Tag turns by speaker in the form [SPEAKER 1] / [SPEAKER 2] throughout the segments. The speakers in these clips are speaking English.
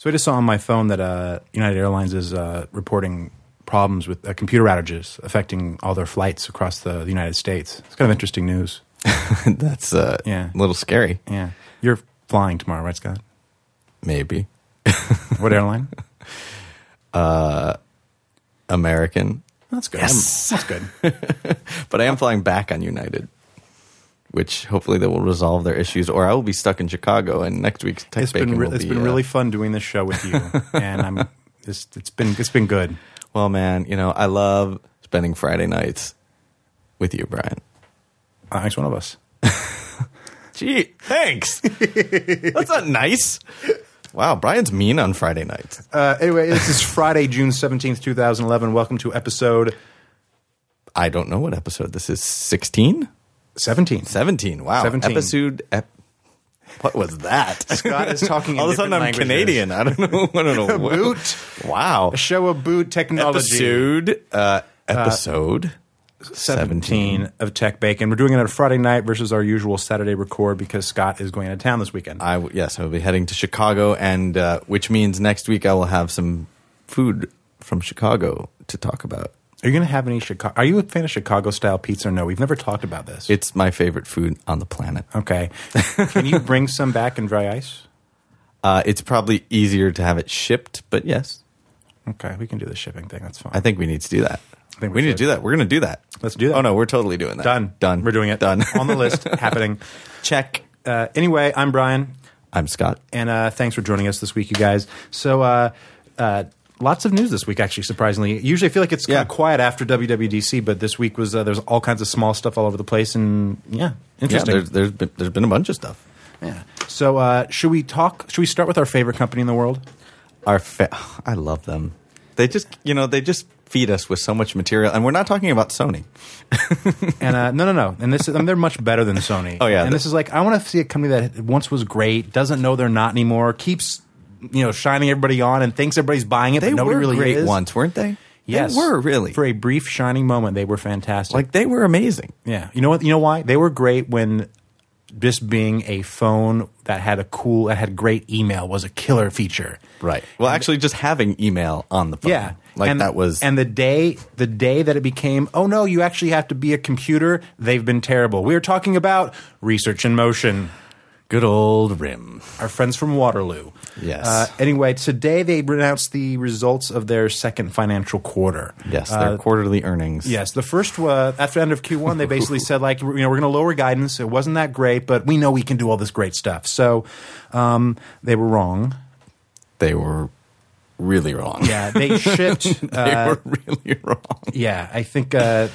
[SPEAKER 1] So I just saw on my phone that United Airlines is reporting problems with computer outages affecting all their flights across the United States. It's kind of interesting news.
[SPEAKER 2] That's a little scary.
[SPEAKER 1] Yeah. You're flying tomorrow, right, Scott?
[SPEAKER 2] Maybe.
[SPEAKER 1] What airline?
[SPEAKER 2] American.
[SPEAKER 1] That's good.
[SPEAKER 2] Yes.
[SPEAKER 1] That's good.
[SPEAKER 2] But I am flying back on United, which hopefully they will resolve their issues, or I will be stuck in Chicago, and next week's Tech Bacon will be...
[SPEAKER 1] It's been really fun doing this show with you, and it's been good.
[SPEAKER 2] Well, man, I love spending Friday nights with you, Brian.
[SPEAKER 1] Thanks, one of us.
[SPEAKER 2] Gee, thanks. That's not nice. Wow, Brian's mean on Friday nights.
[SPEAKER 1] Anyway, this is Friday, June 17th, 2011. Welcome to episode...
[SPEAKER 2] I don't know what episode this is. 16?
[SPEAKER 1] 17.
[SPEAKER 2] 17, wow.
[SPEAKER 1] 17.
[SPEAKER 2] What was that?
[SPEAKER 1] Scott is talking in
[SPEAKER 2] all of a sudden I'm
[SPEAKER 1] languages.
[SPEAKER 2] Canadian. I don't know.
[SPEAKER 1] A boot.
[SPEAKER 2] Wow.
[SPEAKER 1] A show of boot technology.
[SPEAKER 2] Episode
[SPEAKER 1] 17 of Tech Bacon. We're doing it on a Friday night versus our usual Saturday record because Scott is going out of town this weekend.
[SPEAKER 2] Yes, I will be heading to Chicago, and which means next week I will have some food from Chicago to talk about.
[SPEAKER 1] Are you going to have any Chicago? Are you a fan of Chicago-style pizza or no? We've never talked about this.
[SPEAKER 2] It's my favorite food on the planet.
[SPEAKER 1] Okay. Can you bring some back in dry ice?
[SPEAKER 2] It's probably easier to have it shipped, but yes.
[SPEAKER 1] Okay, we can do the shipping thing. That's fine.
[SPEAKER 2] I think we need to do that.
[SPEAKER 1] I think
[SPEAKER 2] we need to do that. We're going to do that.
[SPEAKER 1] Let's do that.
[SPEAKER 2] Oh, no, we're totally doing that.
[SPEAKER 1] Done. We're doing it.
[SPEAKER 2] Done.
[SPEAKER 1] On the list. Happening.
[SPEAKER 2] Check.
[SPEAKER 1] Anyway, I'm Brian.
[SPEAKER 2] I'm Scott.
[SPEAKER 1] And thanks for joining us this week, you guys. So, lots of news this week, actually, surprisingly. Usually I feel like it's kind of quiet after WWDC, but this week was there's all kinds of small stuff all over the place, and interesting.
[SPEAKER 2] Yeah, there's been a bunch of stuff.
[SPEAKER 1] Yeah. So should we start with our favorite company in the world?
[SPEAKER 2] I love them. They just feed us with so much material, and we're not talking about Sony.
[SPEAKER 1] And no. And they're much better than Sony.
[SPEAKER 2] Oh yeah.
[SPEAKER 1] And this is like, I want to see a company that once was great, doesn't know they're not anymore, keeps shining everybody on and thinks everybody's buying it, but nobody really is.
[SPEAKER 2] They were great once, weren't they?
[SPEAKER 1] Yes.
[SPEAKER 2] They were, really.
[SPEAKER 1] For a brief shining moment, they were fantastic.
[SPEAKER 2] Like, they were amazing.
[SPEAKER 1] Yeah. You know what? You know why? They were great when just being a phone that had great email was a killer feature.
[SPEAKER 2] Right. Well, actually, just having email on the phone.
[SPEAKER 1] Yeah.
[SPEAKER 2] That was...
[SPEAKER 1] And the day that it became, oh no, you actually have to be a computer, they've been terrible. We are talking about Research in Motion.
[SPEAKER 2] Good old RIM.
[SPEAKER 1] Our friends from Waterloo.
[SPEAKER 2] Yes.
[SPEAKER 1] Anyway, today they announced the results of their second financial quarter.
[SPEAKER 2] Yes, their quarterly earnings.
[SPEAKER 1] Yes. The first, after the end of Q1, they basically said, we're going to lower guidance. It wasn't that great, but we know we can do all this great stuff. So they were wrong.
[SPEAKER 2] They were really wrong.
[SPEAKER 1] Yeah, they shipped.
[SPEAKER 2] They were really wrong.
[SPEAKER 1] Yeah, I think,
[SPEAKER 2] I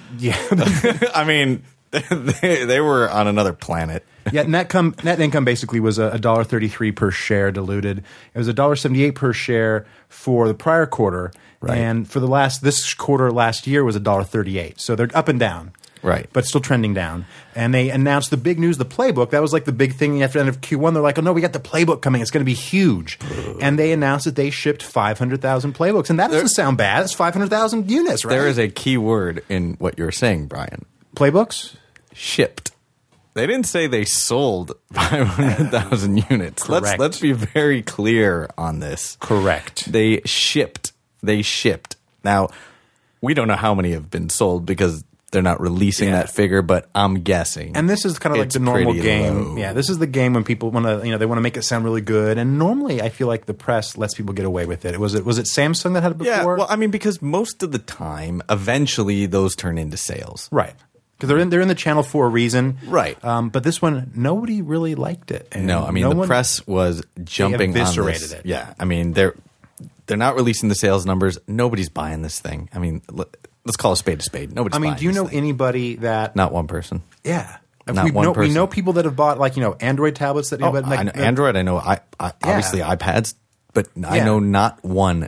[SPEAKER 2] mean, they were on another planet.
[SPEAKER 1] Yeah, net income basically was $1.33 per share diluted. It was $1.78 per share for the prior quarter,
[SPEAKER 2] right.
[SPEAKER 1] And for this quarter last year was $1.38. So they're up and down,
[SPEAKER 2] right?
[SPEAKER 1] But still trending down. And they announced the big news, the playbook. That was like the big thing after the end of Q1. They're like, oh no, we got the playbook coming. It's going to be huge. And they announced that they shipped 500,000 playbooks, and that doesn't sound bad. It's 500,000 units, right?
[SPEAKER 2] There is a key word in what you're saying, Brian.
[SPEAKER 1] Playbooks?
[SPEAKER 2] Shipped. They didn't say they sold 500,000 units.
[SPEAKER 1] Correct.
[SPEAKER 2] Let's be very clear on this.
[SPEAKER 1] Correct.
[SPEAKER 2] They shipped. Now, we don't know how many have been sold because they're not releasing that figure, but I'm guessing.
[SPEAKER 1] And this is kind of like the normal game. Low. Yeah, this is the game when people want to, they want to make it sound really good. And normally, I feel like the press lets people get away with it. Was it Samsung that had it before?
[SPEAKER 2] Yeah, well, I mean, because most of the time, eventually, those turn into sales.
[SPEAKER 1] Right. Because they're in the channel for a reason.
[SPEAKER 2] Right.
[SPEAKER 1] But this one, nobody really liked it. And
[SPEAKER 2] no, I mean, the press was jumping on this.
[SPEAKER 1] It.
[SPEAKER 2] Yeah, I mean, they're not releasing the sales numbers. Nobody's buying this thing. I mean, let's call a spade a spade. Nobody's buying this thing.
[SPEAKER 1] Do you know anybody that...
[SPEAKER 2] Not one person.
[SPEAKER 1] Yeah.
[SPEAKER 2] Not one person.
[SPEAKER 1] We know people that have bought, Android tablets that...
[SPEAKER 2] I know Android. I know, obviously, iPads. But I know not one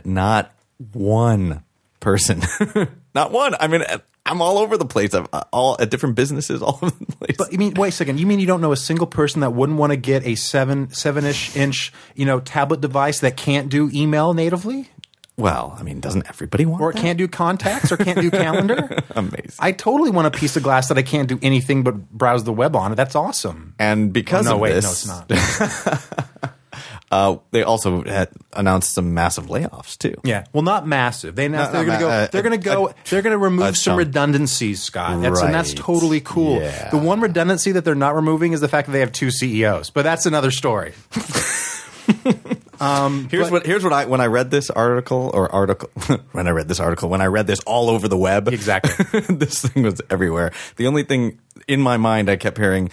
[SPEAKER 2] person. Not one. I mean... I'm all over the place. I'm all at different businesses all over the place.
[SPEAKER 1] But wait a second. You mean you don't know a single person that wouldn't want to get a 7-ish inch, tablet device that can't do email natively?
[SPEAKER 2] Well, I mean, doesn't everybody want
[SPEAKER 1] that? Or
[SPEAKER 2] that?
[SPEAKER 1] Can't do contacts or can't do calendar?
[SPEAKER 2] Amazing.
[SPEAKER 1] I totally want a piece of glass that I can't do anything but browse the web on it. That's awesome.
[SPEAKER 2] And because
[SPEAKER 1] no,
[SPEAKER 2] of
[SPEAKER 1] wait,
[SPEAKER 2] this...
[SPEAKER 1] No, it's not.
[SPEAKER 2] They also had announced some massive layoffs too.
[SPEAKER 1] Yeah, well, not massive. They announced they're going to go. They're going to remove some
[SPEAKER 2] chunk.
[SPEAKER 1] redundancies, Scott. And that's
[SPEAKER 2] Right.
[SPEAKER 1] totally cool.
[SPEAKER 2] Yeah.
[SPEAKER 1] The one redundancy that they're not removing is the fact that they have two CEOs. But that's another story.
[SPEAKER 2] Here's what I when I read this article when I read this all over the web.
[SPEAKER 1] Exactly.
[SPEAKER 2] This thing was everywhere. The only thing in my mind I kept hearing.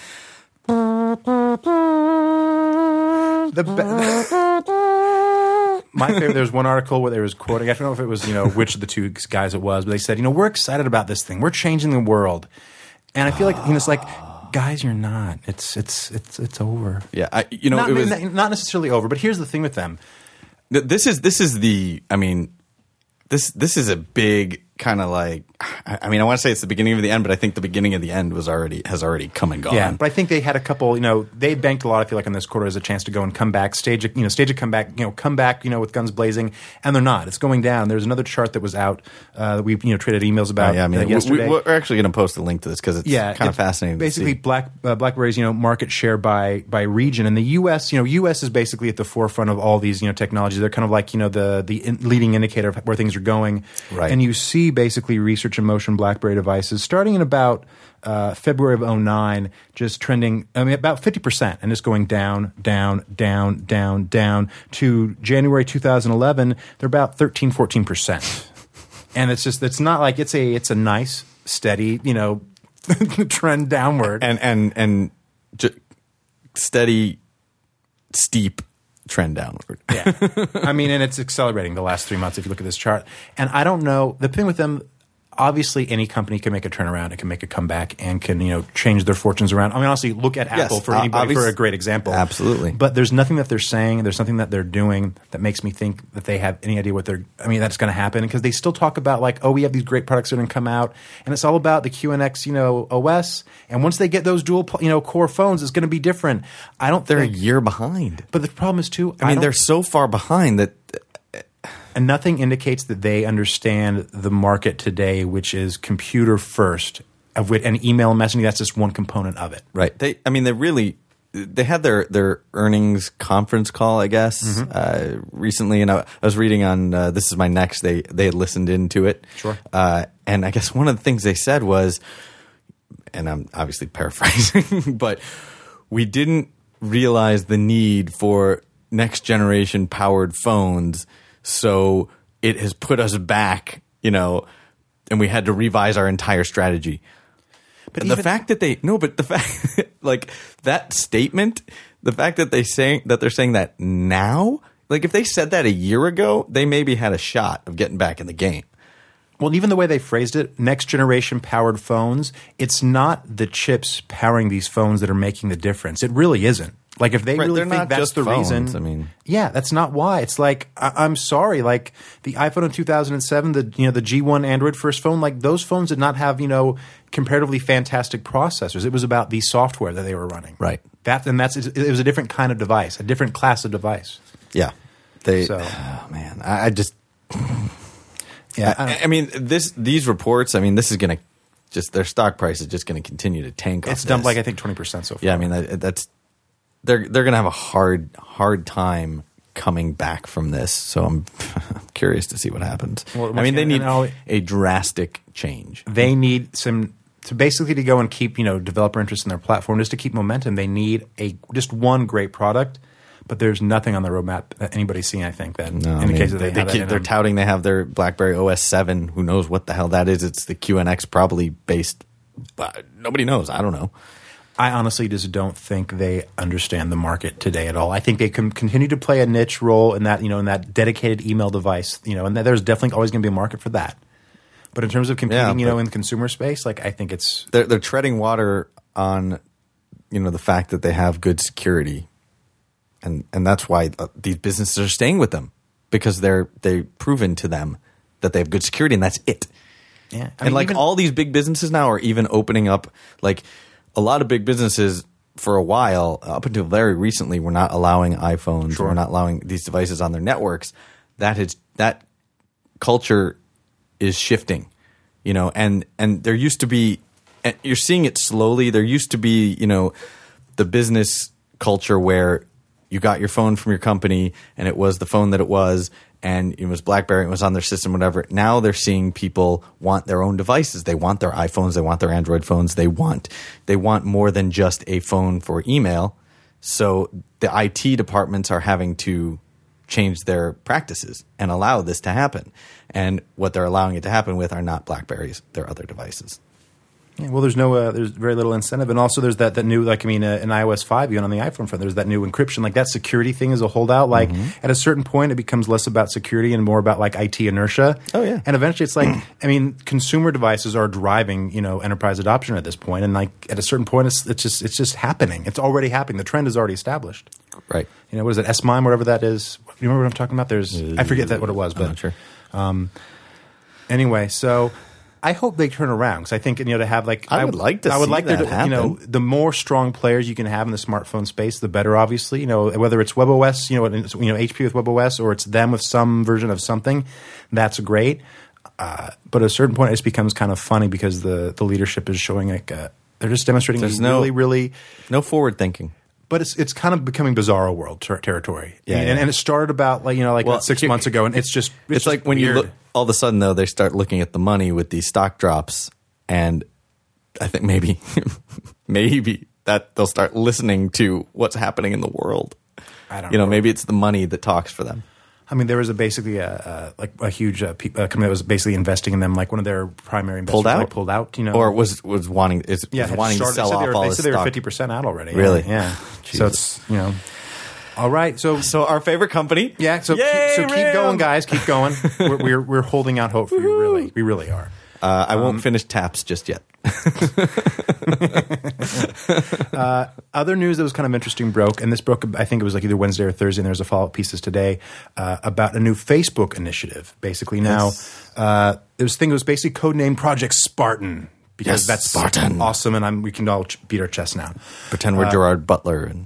[SPEAKER 1] My favorite. There was one article where there was quoting. I don't know if it was which of the two guys it was, but they said we're excited about this thing. We're changing the world, and I feel like it's like. Guys, you're not. It's over.
[SPEAKER 2] Yeah,
[SPEAKER 1] not,
[SPEAKER 2] it was
[SPEAKER 1] not necessarily over. But here's the thing with them.
[SPEAKER 2] This is the. I mean, this is a big kind of like. I mean, I want to say it's the beginning of the end, but I think the beginning of the end has already come and gone.
[SPEAKER 1] Yeah, but I think they had a couple. They banked a lot. I feel like on this quarter as a chance to go and come back, stage a comeback. Come back. With guns blazing, and they're not. It's going down. There's another chart that was out that we traded emails about.
[SPEAKER 2] Yeah, I mean,
[SPEAKER 1] yesterday.
[SPEAKER 2] we're actually going to post a link to this because it's kind of fascinating.
[SPEAKER 1] Basically,
[SPEAKER 2] to see.
[SPEAKER 1] BlackBerry's market share by region, and the U.S. U.S. is basically at the forefront of all these technologies. They're kind of like the leading indicator of where things are going.
[SPEAKER 2] Right.
[SPEAKER 1] And you see basically Research in Motion BlackBerry devices starting in about February of 2009, just trending, about 50%, and it's going down, down, down, down, down to January 2011, they're about 13, 14%. And it's not like it's a nice, steady, trend downward.
[SPEAKER 2] And steady, steep trend downward.
[SPEAKER 1] Yeah. And it's accelerating the last 3 months if you look at this chart. And I don't know, the thing with them, obviously any company can make a turnaround, it can make a comeback, and can change their fortunes around. Honestly, look at Apple for anybody for a great example.
[SPEAKER 2] Absolutely.
[SPEAKER 1] But there's nothing that they're saying, there's nothing that they're doing that makes me think that they have any idea what that's going to happen, because they still talk about we have these great products that are going to come out, and it's all about the QNX OS, and once they get those dual core phones, it's going to be different.
[SPEAKER 2] They're a year behind.
[SPEAKER 1] But the problem is too,
[SPEAKER 2] they're so far behind that.
[SPEAKER 1] And nothing indicates that they understand the market today, which is computer first, and email and messaging. That's just one component of it.
[SPEAKER 2] Right. They had their earnings conference call, I guess, recently, and I was reading on This Is My Next. They had listened into it.
[SPEAKER 1] Sure.
[SPEAKER 2] And I guess one of the things they said was, and I'm obviously paraphrasing, but we didn't realize the need for next generation powered phones. So it has put us back, and we had to revise our entire strategy. But the fact that that statement, the fact that they're saying that now, if they said that a year ago, they maybe had a shot of getting back in the game.
[SPEAKER 1] Well, even the way they phrased it, next generation powered phones, it's not the chips powering these phones that are making the difference. It really isn't. If they really think that's the reason, that's not why. It's I'm sorry, the iPhone in 2007, the G1 Android first phone, those phones did not have comparatively fantastic processors. It was about the software that they were running.
[SPEAKER 2] Right.
[SPEAKER 1] It was a different kind of device, a different class of device.
[SPEAKER 2] Yeah. These reports. This is going to their stock price is just going to continue to tank.
[SPEAKER 1] It's dumped I think 20% so far.
[SPEAKER 2] Yeah, that's. They're going to have a hard time coming back from this. So I'm curious to see what happens. Well, they need a drastic change.
[SPEAKER 1] They need to go and keep developer interest in their platform, just to keep momentum. They need just one great product, but there's nothing on the roadmap that anybody's seeing. I think that indicates that
[SPEAKER 2] they're touting they have their BlackBerry OS 7. Who knows what the hell that is? It's the QNX probably based. Nobody knows. I don't know.
[SPEAKER 1] I honestly just don't think they understand the market today at all. I think they can continue to play a niche role in that, in that dedicated email device, and there's definitely always going to be a market for that. But in terms of competing, in the consumer space, I think it's
[SPEAKER 2] they're treading water on, the fact that they have good security, and that's why these businesses are staying with them, because they've proven to them that they have good security, and that's it.
[SPEAKER 1] Yeah,
[SPEAKER 2] all these big businesses now are even opening up a lot of big businesses for a while, up until very recently, were not allowing iPhones. Sure. Were not allowing these devices on their networks. That culture is shifting, and there used to be, and you're seeing it slowly. There used to be, the business culture where you got your phone from your company and it was the phone that it was, and it was BlackBerry, it was on their system, whatever. Now they're seeing people want their own devices. They want their iPhones, they want their Android phones, they want more than just a phone for email. So the IT departments are having to change their practices and allow this to happen. And what they're allowing it to happen with are not BlackBerries, they're other devices.
[SPEAKER 1] Yeah, well, there's very little incentive, and also there's that new in iOS 5, even on the iPhone front, there's that new encryption, like that security thing is a holdout. Like at a certain point, it becomes less about security and more about like IT inertia.
[SPEAKER 2] Oh yeah,
[SPEAKER 1] and eventually it's like consumer devices are driving enterprise adoption at this point, and like at a certain point, it's just happening. It's already happening. The trend is already established.
[SPEAKER 2] Right.
[SPEAKER 1] What is it? S-MIME, whatever that is. You remember what I'm talking about? I forget what it was, but
[SPEAKER 2] I'm not sure.
[SPEAKER 1] Anyway, so I hope they turn around because I think to have
[SPEAKER 2] I would like to see that happen.
[SPEAKER 1] The more strong players you can have in the smartphone space, the better. Obviously, whether it's WebOS, HP with WebOS, or it's them with some version of something, that's great. But at a certain point, it just becomes kind of funny because the leadership is showing they're just demonstrating really
[SPEAKER 2] no forward thinking.
[SPEAKER 1] But it's kind of becoming bizarro world territory.
[SPEAKER 2] Yeah,
[SPEAKER 1] and it started about 6 months ago, and it's
[SPEAKER 2] like
[SPEAKER 1] just
[SPEAKER 2] when
[SPEAKER 1] weird.
[SPEAKER 2] you look, all of a sudden though they start looking at the money with these stock drops, and I think maybe that they'll start listening to what's happening in the world.
[SPEAKER 1] I don't know.
[SPEAKER 2] Maybe it's the money that talks for them.
[SPEAKER 1] I mean, there was basically a huge company that was basically investing in them, like one of their primary investors pulled out,
[SPEAKER 2] or was wanting to sell off all
[SPEAKER 1] they
[SPEAKER 2] his
[SPEAKER 1] said they were
[SPEAKER 2] stock.
[SPEAKER 1] 50% out already.
[SPEAKER 2] Really?
[SPEAKER 1] Yeah.
[SPEAKER 2] Jesus.
[SPEAKER 1] So it's all right. So
[SPEAKER 2] our favorite company.
[SPEAKER 1] Yeah. So keep going, guys. Keep going. We're holding out hope for you. Really, we really are.
[SPEAKER 2] I won't finish Taps just yet.
[SPEAKER 1] Other news that was kind of interesting broke, and this broke, I think it was either Wednesday or Thursday, and there's a follow-up pieces today about a new Facebook initiative. Basically now, this thing was basically codenamed Project Spartan because that's
[SPEAKER 2] Spartan.
[SPEAKER 1] Awesome, and we can all beat our chests now.
[SPEAKER 2] Pretend we're Gerard Butler. And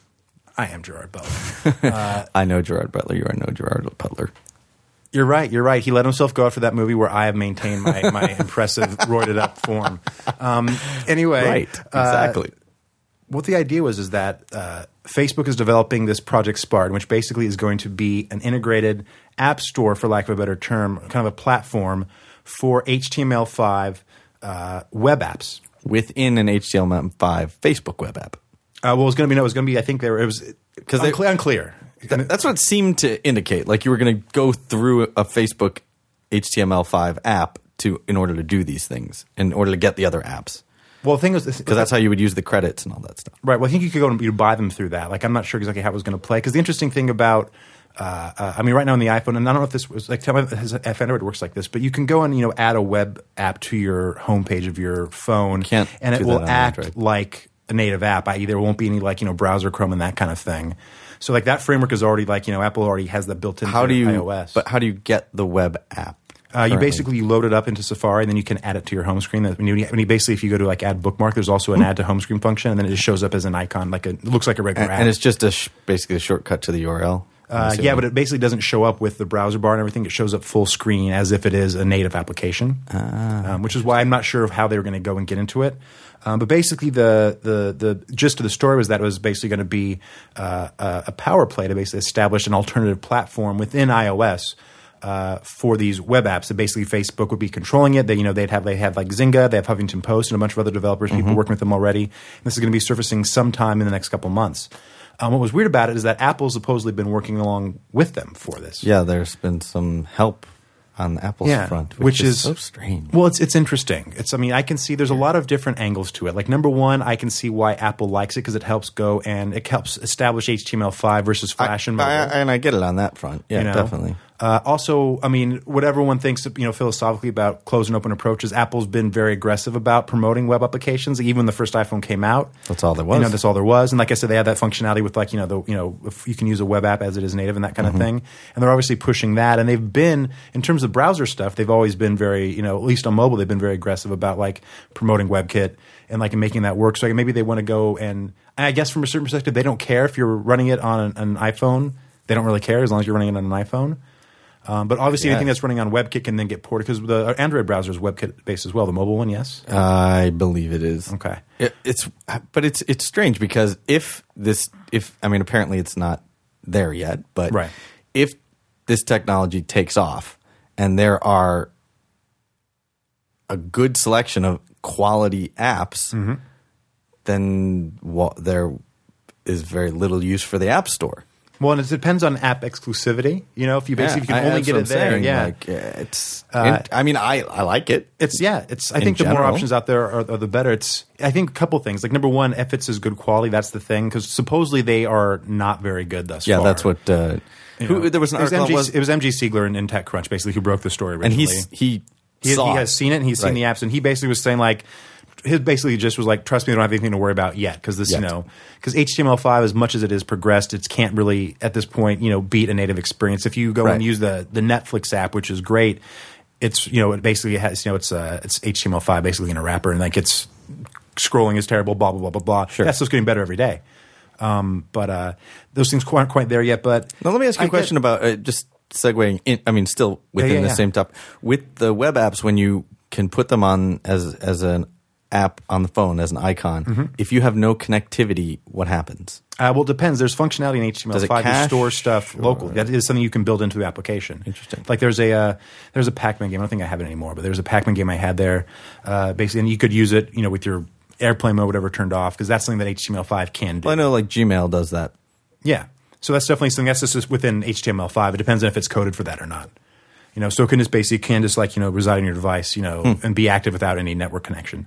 [SPEAKER 1] I am Gerard Butler.
[SPEAKER 2] I know Gerard Butler. You are no Gerard Butler.
[SPEAKER 1] You're right. He let himself go after that movie where I have maintained my impressive, roided up form. Anyway.
[SPEAKER 2] Right, exactly.
[SPEAKER 1] What the idea was is that Facebook is developing this Project Spartan, which basically is going to be an integrated app store, for lack of a better term, kind of a platform for HTML5 web apps.
[SPEAKER 2] Within an HTML5 Facebook web app.
[SPEAKER 1] It was going to be, I think it was unclear.
[SPEAKER 2] That's what it seemed to indicate. Like you were going to go through a Facebook HTML5 app in order to do these things, in order to get the other apps.
[SPEAKER 1] Well, the thing is,
[SPEAKER 2] because that's how you would use the credits and all that stuff.
[SPEAKER 1] Right. Well, I think you could go and buy them through that. Like, I'm not sure exactly how it was going to play. Because the interesting thing about, right now on the iPhone, and I don't know if this was tell me if Android works like this, but you can go and add a web app to your homepage of your phone, and it will act like a native app. I.e., there won't be any browser Chrome and that kind of thing. So that framework is already Apple already has that built into iOS.
[SPEAKER 2] But how do you get the web app?
[SPEAKER 1] You load it up into Safari, and then you can add it to your home screen. When you basically, if you go to add bookmark, there's also an add to home screen function, and then it just shows up as an icon, it looks like a regular app.
[SPEAKER 2] And it's just basically a shortcut to the URL.
[SPEAKER 1] Yeah, but it basically doesn't show up with the browser bar and everything. It shows up full screen as if it is a native application, which is why I'm not sure of how they were going to go and get into it. But basically, the gist of the story was that it was basically going to be a power play to basically establish an alternative platform within iOS for these web apps. That basically Facebook would be controlling it. They have like Zynga, they have Huffington Post, and a bunch of other developers, people working with them already. And this is going to be surfacing sometime in the next couple months. What was weird about it is that Apple's supposedly been working along with them for this.
[SPEAKER 2] Yeah, there's been some help on Apple's front, which is so strange.
[SPEAKER 1] Well, it's interesting. I can see there's a lot of different angles to it. Like, number one, I can see why Apple likes it because it helps establish HTML5 versus Flash and mobile.
[SPEAKER 2] And I get it on that front. Yeah, definitely.
[SPEAKER 1] Also, what everyone thinks, philosophically about closed and open approaches, Apple's been very aggressive about promoting web applications. Even when the first iPhone came out,
[SPEAKER 2] that's all there was.
[SPEAKER 1] That's all there was. And like I said, they had that functionality with if you can use a web app as it is native and that kind of thing. And they're obviously pushing that. And they've been, in terms of browser stuff, they've always been very, at least on mobile, they've been very aggressive about promoting WebKit and making that work. So maybe they want to go and I guess from a certain perspective, they don't care if you're running it on an iPhone. They don't really care as long as you're running it on an iPhone. But obviously, anything that's running on WebKit can then get ported because the Android browser is WebKit based as well. The mobile one, yes.
[SPEAKER 2] I believe it is.
[SPEAKER 1] Okay.
[SPEAKER 2] It's strange because apparently it's not there yet, but
[SPEAKER 1] Right.
[SPEAKER 2] if this technology takes off and there are a good selection of quality apps, then there is very little use for the App Store.
[SPEAKER 1] Well, and it depends on app exclusivity. You know, if you basically can only get it there,
[SPEAKER 2] I like it.
[SPEAKER 1] I think the more options out there are the better. I think a couple things. Like number one, if it's as good quality, that's the thing because supposedly they are not very good thus far.
[SPEAKER 2] Yeah, that's what. There was an article.
[SPEAKER 1] It was MG Siegler in TechCrunch basically who broke the story originally.
[SPEAKER 2] And he
[SPEAKER 1] has seen it. And he's seen the apps, and he basically was saying like. His basically just was like, trust me, I don't have anything to worry about yet because because HTML5, as much as it is progressed, it can't really at this point, beat a native experience. If you go and use the Netflix app, which is great, it's it basically has it's HTML5 basically in a wrapper, and like it's scrolling is terrible, blah blah blah blah blah.
[SPEAKER 2] Sure.
[SPEAKER 1] That's just getting better every day. But those things aren't quite there yet. But
[SPEAKER 2] now let me ask you a question about just segueing in. Still within the same topic with the web apps when you can put them on as an app on the phone as an icon. If you have no connectivity, what happens?
[SPEAKER 1] Well, it depends. There's functionality in HTML5 to store stuff locally. That is something you can build into the application.
[SPEAKER 2] Interesting.
[SPEAKER 1] Like there's a Pac-Man game. I don't think I have it anymore, but there's a Pac-Man game I had there. Basically, and you could use it, with your airplane mode, whatever, turned off because that's something that HTML5 can do.
[SPEAKER 2] Well, I know, like Gmail does that.
[SPEAKER 1] Yeah. So that's definitely something that's just within HTML5. It depends on if it's coded for that or not. So it can just basically reside on your device, and be active without any network connection.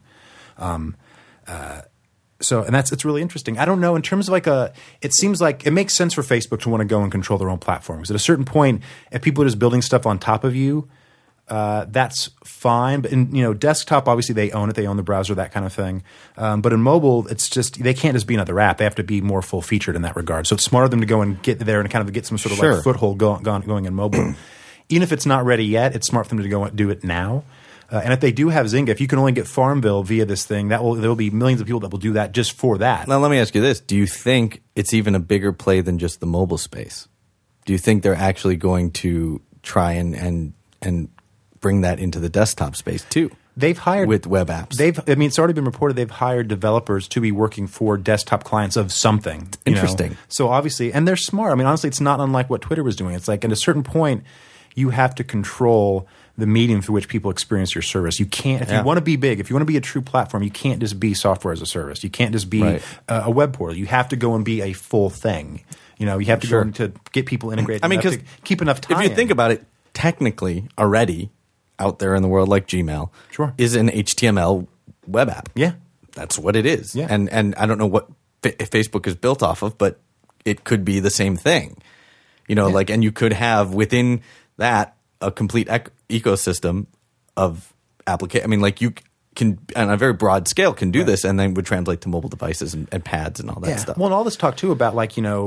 [SPEAKER 1] It's really interesting. I don't know in terms of it seems like it makes sense for Facebook to want to go and control their own platforms. At a certain point, if people are just building stuff on top of you, that's fine. But in desktop, obviously they own it. They own the browser, that kind of thing. But in mobile, it's just they can't just be another app. They have to be more full featured in that regard. So it's smarter of them to go and get there and kind of get some sort of foothold going in mobile. Even if it's not ready yet, it's smart for them to go and do it now. And if they do have Zynga, if you can only get Farmville via this thing, there will be millions of people that will do that just for that.
[SPEAKER 2] Now, let me ask you this. Do you think it's even a bigger play than just the mobile space? Do you think they're actually going to try and bring that into the desktop space too?
[SPEAKER 1] They've hired
[SPEAKER 2] with web apps.
[SPEAKER 1] It's already been reported they've hired developers to be working for desktop clients of something.
[SPEAKER 2] Interesting.
[SPEAKER 1] So obviously, and they're smart. Honestly, it's not unlike what Twitter was doing. It's like at a certain point, you have to control the medium through which people experience your service. You can't, if you want to be big, if you want to be a true platform, you can't just be software as a service. You can't just be a web portal. You have to go and be a full thing. You have to go to get people integrated.
[SPEAKER 2] Because
[SPEAKER 1] to keep enough time.
[SPEAKER 2] If you think about it, technically already out there in the world, like Gmail, is an HTML web app.
[SPEAKER 1] Yeah,
[SPEAKER 2] that's what it is.
[SPEAKER 1] Yeah.
[SPEAKER 2] And I don't know what Facebook is built off of, but it could be the same thing. And you could have within that a complete ecosystem of application. You can, on a very broad scale, can do this, and then would translate to mobile devices and pads and all that stuff.
[SPEAKER 1] Well, and all this talk too about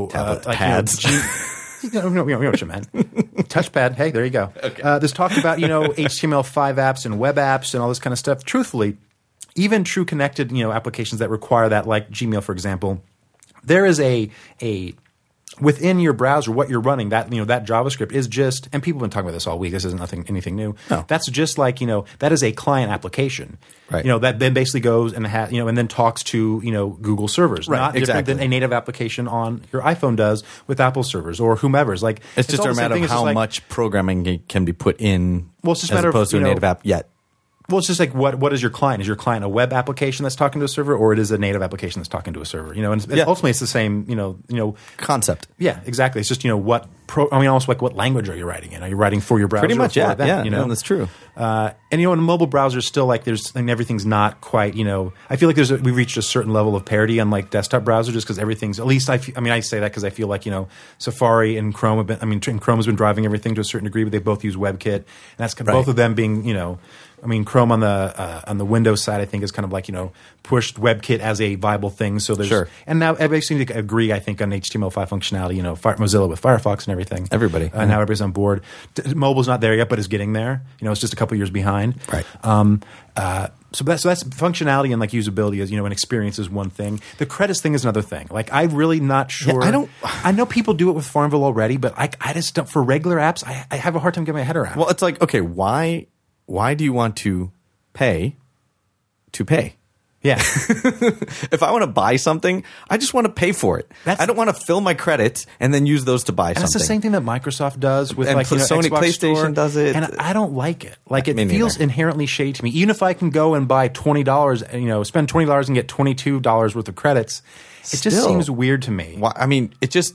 [SPEAKER 2] pads.
[SPEAKER 1] No, what you meant. Touchpad. Hey, there you go. Okay. This talk about HTML5 apps and web apps and all this kind of stuff. Truthfully, even true connected applications that require that, like Gmail, for example, there is a within your browser, what you're running, that that JavaScript is just, and people have been talking about this all week. This isn't anything new.
[SPEAKER 2] No.
[SPEAKER 1] That's just like that is a client application,
[SPEAKER 2] right?
[SPEAKER 1] That then basically goes and and then talks to Google servers,
[SPEAKER 2] right?
[SPEAKER 1] Not different than a native application on your iPhone does with Apple servers or whomever's. Like
[SPEAKER 2] it's just a matter of how much programming can be put in.
[SPEAKER 1] Well, it's just
[SPEAKER 2] as opposed to a native app yet.
[SPEAKER 1] Well, it's just like what is your client? Is your client a web application that's talking to a server, or it is a native application that's talking to a server? And ultimately it's the same,
[SPEAKER 2] concept.
[SPEAKER 1] Yeah, exactly. It's just almost like what language are you writing in? Are you writing for your browser?
[SPEAKER 2] Pretty much, yeah. That's true.
[SPEAKER 1] And in mobile browsers, still everything's not quite. I feel like we've reached a certain level of parity on desktop browsers, just because everything's. At least I say that because I feel like Safari and Chrome have been. Chrome has been driving everything to a certain degree, but they both use WebKit, and that's both of them being I mean, Chrome on the Windows side, I think, is kind of like, pushed WebKit as a viable thing. So there's
[SPEAKER 2] Sure.
[SPEAKER 1] And now everybody seems to agree, I think, on HTML5 functionality. Mozilla with Firefox and everything.
[SPEAKER 2] Everybody.
[SPEAKER 1] Now everybody's on board. Mobile's not there yet, but is getting there. It's just a couple years behind.
[SPEAKER 2] Right.
[SPEAKER 1] So that's functionality and like usability is and experience is one thing. The credits thing is another thing. Like I'm really not sure.
[SPEAKER 2] Yeah,
[SPEAKER 1] I know people do it with Farmville already, but I just don't for regular apps. I have a hard time getting my head around.
[SPEAKER 2] Well, it's like, okay, why do you want to pay to pay?
[SPEAKER 1] Yeah.
[SPEAKER 2] If I want to buy something, I just want to pay for it. I don't want to fill my credits and then use those to buy something.
[SPEAKER 1] And it's the same thing that Microsoft does with
[SPEAKER 2] and Sony
[SPEAKER 1] Xbox
[SPEAKER 2] PlayStation
[SPEAKER 1] Store.
[SPEAKER 2] does it.
[SPEAKER 1] And I don't like it. Like it
[SPEAKER 2] Me
[SPEAKER 1] feels
[SPEAKER 2] neither.
[SPEAKER 1] inherently shady to me. Even if I can go and buy $20, spend $20 and get $22 worth of credits, it just
[SPEAKER 2] Still.
[SPEAKER 1] seems weird to me.
[SPEAKER 2] Why, I mean,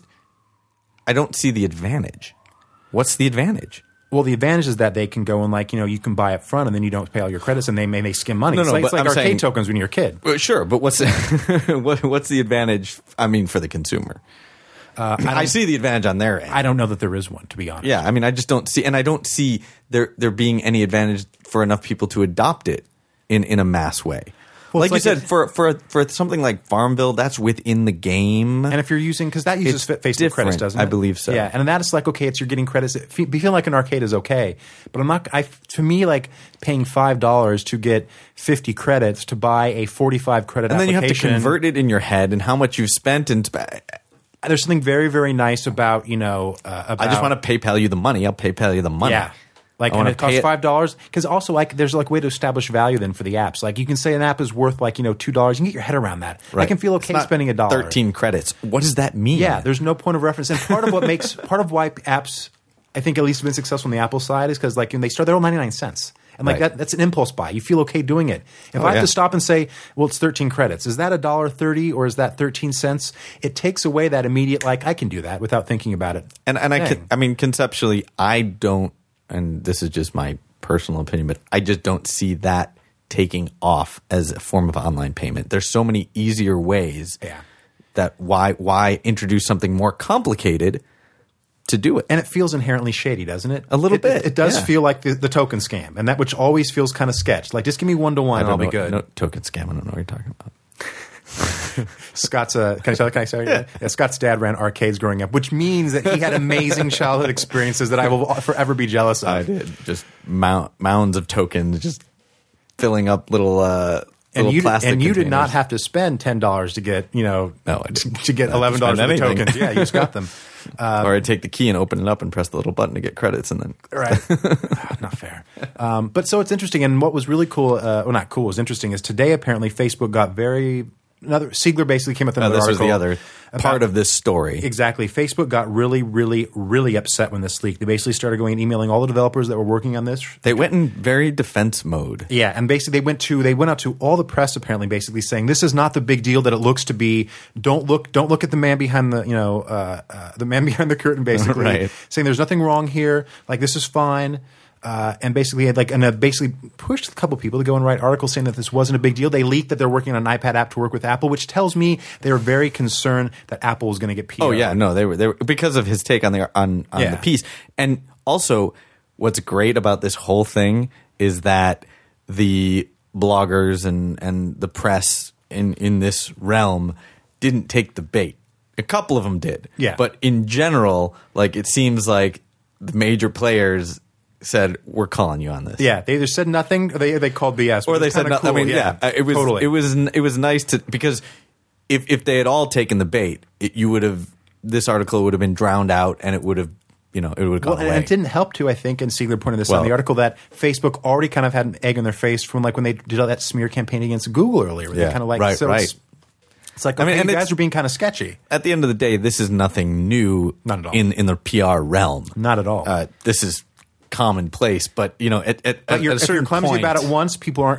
[SPEAKER 2] I don't see the advantage. What's the advantage?
[SPEAKER 1] Well, the advantage is that they can go and you can buy up front and then you don't pay all your credits and they skim money.
[SPEAKER 2] No,
[SPEAKER 1] it's
[SPEAKER 2] no,
[SPEAKER 1] like,
[SPEAKER 2] but
[SPEAKER 1] it's like
[SPEAKER 2] I'm
[SPEAKER 1] arcade
[SPEAKER 2] saying-
[SPEAKER 1] tokens when you're a kid.
[SPEAKER 2] Well, sure, but what's the advantage? I mean, for the consumer, I see the advantage on their end.
[SPEAKER 1] I don't know that there is one, to be honest.
[SPEAKER 2] Yeah, I mean, I just don't see, and I don't see there being any advantage for enough people to adopt it in a mass way.
[SPEAKER 1] Well,
[SPEAKER 2] like you
[SPEAKER 1] it's like
[SPEAKER 2] said, for something like Farmville, that's within the game.
[SPEAKER 1] And if you're using, because that uses
[SPEAKER 2] It's
[SPEAKER 1] Facebook
[SPEAKER 2] different,
[SPEAKER 1] credits, doesn't it?
[SPEAKER 2] I believe so.
[SPEAKER 1] Yeah, and that is like, okay, you're getting credits. Feeling like an arcade is okay, but I'm not. To me, like paying $5 to get 50 credits to buy a 45 credit,
[SPEAKER 2] and then you have to
[SPEAKER 1] application.
[SPEAKER 2] convert it in your head and how much you've spent. And
[SPEAKER 1] There's something very, very nice about
[SPEAKER 2] I just want to PayPal you the money. I'll PayPal you the money.
[SPEAKER 1] Yeah. Like,
[SPEAKER 2] I
[SPEAKER 1] and
[SPEAKER 2] wanna
[SPEAKER 1] it costs
[SPEAKER 2] pay
[SPEAKER 1] $5 because also there's a way to establish value then for the apps. Like you can say an app is worth $2. You can get your head around that.
[SPEAKER 2] Right.
[SPEAKER 1] I can feel
[SPEAKER 2] It's
[SPEAKER 1] okay
[SPEAKER 2] not
[SPEAKER 1] spending $1.
[SPEAKER 2] 13 credits. What does that mean?
[SPEAKER 1] Yeah, there's no point of reference. And part of why apps, I think at least have been successful on the Apple side is because when they start, they're all 99 cents. And
[SPEAKER 2] Right.
[SPEAKER 1] that's an impulse buy. You feel okay doing it. If I have to stop and say, well, it's 13 credits, is that $1.30 or is that 13 cents? It takes away that immediate, I can do that without thinking about it.
[SPEAKER 2] And I mean, conceptually, I don't, and this is just my personal opinion, but I just don't see that taking off as a form of online payment. There's so many easier ways that why introduce something more complicated to do it.
[SPEAKER 1] And it feels inherently shady, doesn't it?
[SPEAKER 2] A little bit,
[SPEAKER 1] It does
[SPEAKER 2] yeah.
[SPEAKER 1] feel like the token scam, and that which always feels kind of sketched. Like, just give me 1-to-1 and I'll be good.
[SPEAKER 2] No token scam. I don't know what you're talking about.
[SPEAKER 1] Scott's can I say? Yeah, Scott's dad ran arcades growing up, which means that he had amazing childhood experiences that I will forever be jealous of.
[SPEAKER 2] I did. Just mounds of tokens, just filling up little plastic
[SPEAKER 1] and you did not
[SPEAKER 2] containers.
[SPEAKER 1] have to spend $10 to get
[SPEAKER 2] I didn't.
[SPEAKER 1] to get $11 worth of
[SPEAKER 2] anything.
[SPEAKER 1] tokens. Yeah, you just got them.
[SPEAKER 2] Or I'd take the key and open it up and press the little button to get credits, and then
[SPEAKER 1] Right. Not fair. But so it's interesting. And what was really cool, not cool, was interesting is today apparently Facebook got Siegler basically came up with another
[SPEAKER 2] this was
[SPEAKER 1] article.
[SPEAKER 2] the other part of this story.
[SPEAKER 1] Exactly. Facebook got really, really, really upset when this leaked. They basically started going and emailing all the developers that were working on this.
[SPEAKER 2] They went in very defense mode.
[SPEAKER 1] Yeah, and basically they went out to all the press apparently, basically saying this is not the big deal that it looks to be. Don't look at the man behind the the man behind the curtain, basically
[SPEAKER 2] Right.
[SPEAKER 1] saying there's nothing wrong here. Like this is fine. And basically basically pushed a couple people to go and write articles saying that this wasn't a big deal. They leaked that they're working on an iPad app to work with Apple, which tells me they were very concerned that Apple was going to get PR.
[SPEAKER 2] Oh yeah, no, they were because of his take on the piece. And also, what's great about this whole thing is that the bloggers and the press in this realm didn't take the bait. A couple of them did,
[SPEAKER 1] Yeah.
[SPEAKER 2] But in general, it seems like the major players said, "We're calling you on this."
[SPEAKER 1] Yeah, they either said nothing or they called BS.
[SPEAKER 2] Or
[SPEAKER 1] which
[SPEAKER 2] they
[SPEAKER 1] is
[SPEAKER 2] said
[SPEAKER 1] kinda
[SPEAKER 2] nothing.
[SPEAKER 1] cool.
[SPEAKER 2] I mean, yeah, it was
[SPEAKER 1] totally.
[SPEAKER 2] it was nice to, because if they had all taken the bait, this article would have been drowned out, and it would have it would have gone
[SPEAKER 1] Well,
[SPEAKER 2] away.
[SPEAKER 1] and it didn't help too, I think, and Siegler pointed this out in the article, that Facebook already kind of had an egg in their face from when they did all that smear campaign against Google earlier. Where they kind of
[SPEAKER 2] right.
[SPEAKER 1] It's like, okay,
[SPEAKER 2] and
[SPEAKER 1] you guys are being kind of sketchy.
[SPEAKER 2] At the end of the day, this is nothing new.
[SPEAKER 1] Not at all.
[SPEAKER 2] In the PR realm.
[SPEAKER 1] Not at all.
[SPEAKER 2] This is commonplace, but at
[SPEAKER 1] But
[SPEAKER 2] a
[SPEAKER 1] if
[SPEAKER 2] certain
[SPEAKER 1] you're clumsy
[SPEAKER 2] point,
[SPEAKER 1] about it once,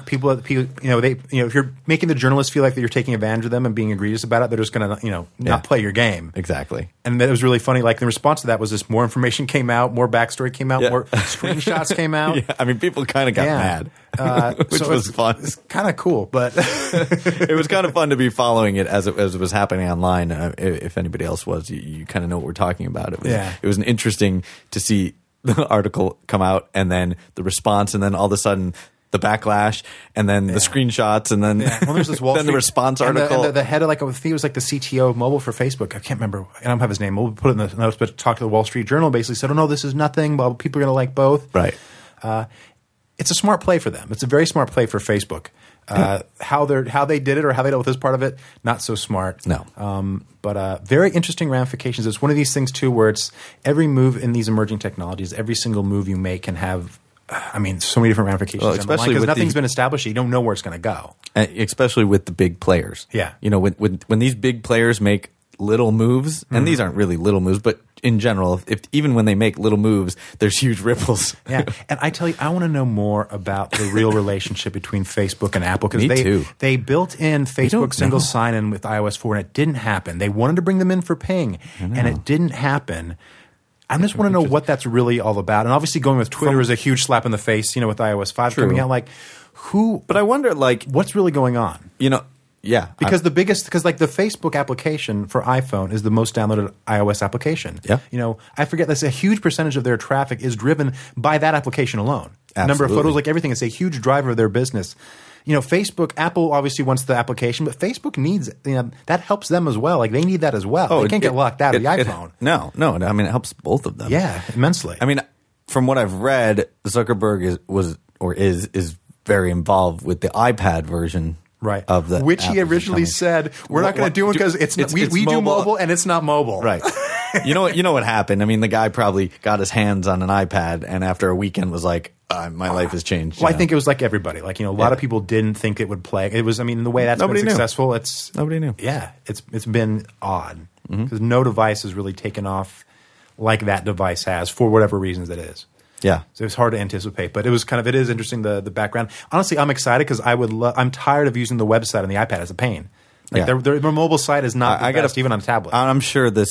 [SPEAKER 1] if you're making the journalists feel like that you're taking advantage of them and being egregious about it, they're just going to not play your game.
[SPEAKER 2] Exactly.
[SPEAKER 1] And it was really funny. Like the response to that was this: more information came out, more backstory came out,
[SPEAKER 2] Yeah.
[SPEAKER 1] more screenshots came out.
[SPEAKER 2] Yeah, I mean, people kind of got mad, which
[SPEAKER 1] so
[SPEAKER 2] was fun.
[SPEAKER 1] It's kind of cool, but
[SPEAKER 2] It was kind of fun to be following it as it was happening online. If anybody else was, you kind of know what we're talking about. It was an interesting to see the article come out and then the response, and then all of a sudden the backlash, and then the screenshots, and then
[SPEAKER 1] Well, there's this Wall
[SPEAKER 2] then the
[SPEAKER 1] Street-
[SPEAKER 2] response
[SPEAKER 1] and
[SPEAKER 2] article.
[SPEAKER 1] The head of I think it was like the CTO of mobile for Facebook. I can't remember. I don't have his name. We'll put it in the notes. But talked to the Wall Street Journal, basically said, "Oh no, this is nothing. Well, people are going to like both."
[SPEAKER 2] Right.
[SPEAKER 1] It's a smart play for them. It's a very smart play for Facebook. How they did it or how they dealt with this part of it, not so smart.
[SPEAKER 2] No.
[SPEAKER 1] But very interesting ramifications. It's one of these things too, where it's every move in these emerging technologies, every single move you make can have, so many different ramifications.
[SPEAKER 2] Well, especially
[SPEAKER 1] because
[SPEAKER 2] with
[SPEAKER 1] nothing's been established. You don't know where it's going to go.
[SPEAKER 2] Especially with the big players.
[SPEAKER 1] Yeah.
[SPEAKER 2] When these big players make little moves, and these aren't really little moves, but in general, if even when they make little moves, there's huge ripples.
[SPEAKER 1] Yeah, and I tell you, I want to know more about the real relationship between Facebook and Apple
[SPEAKER 2] Me too.
[SPEAKER 1] They built in Facebook single sign-in with iOS 4, and it didn't happen. They wanted to bring them in for Ping, and it didn't happen. I just want to know what that's really all about. And obviously, going with Twitter is a huge slap in the face. With iOS 5 coming out,
[SPEAKER 2] But I wonder,
[SPEAKER 1] what's really going on?
[SPEAKER 2] Yeah,
[SPEAKER 1] Because the Facebook application for iPhone is the most downloaded iOS application.
[SPEAKER 2] Yeah.
[SPEAKER 1] I forget that's a huge percentage of their traffic is driven by that application alone.
[SPEAKER 2] Absolutely.
[SPEAKER 1] Number of photos, everything, is a huge driver of their business. Facebook, Apple obviously wants the application, but Facebook needs that helps them as well. They need that as well. They can't get locked out of the iPhone.
[SPEAKER 2] No. It helps both of them.
[SPEAKER 1] Yeah, immensely.
[SPEAKER 2] From what I've read, Zuckerberg is very involved with the iPad version.
[SPEAKER 1] Right.
[SPEAKER 2] Of the
[SPEAKER 1] which he originally said, we're not going to do it because we do mobile and it's not mobile.
[SPEAKER 2] Right. You know what happened? The guy probably got his hands on an iPad and after a weekend was like, my life has changed.
[SPEAKER 1] Well, I think it was like everybody. A lot of people didn't think it would play. It was, the way that's
[SPEAKER 2] Nobody
[SPEAKER 1] been successful,
[SPEAKER 2] Nobody knew.
[SPEAKER 1] Yeah. It's been odd because no device has really taken off like that device has for whatever reasons it is.
[SPEAKER 2] Yeah.
[SPEAKER 1] So it's hard to anticipate, but it is interesting the background. Honestly, I'm excited because I'm tired of using the website on the iPad as a pain. Their mobile site is not the best, even on a tablet.
[SPEAKER 2] I'm sure the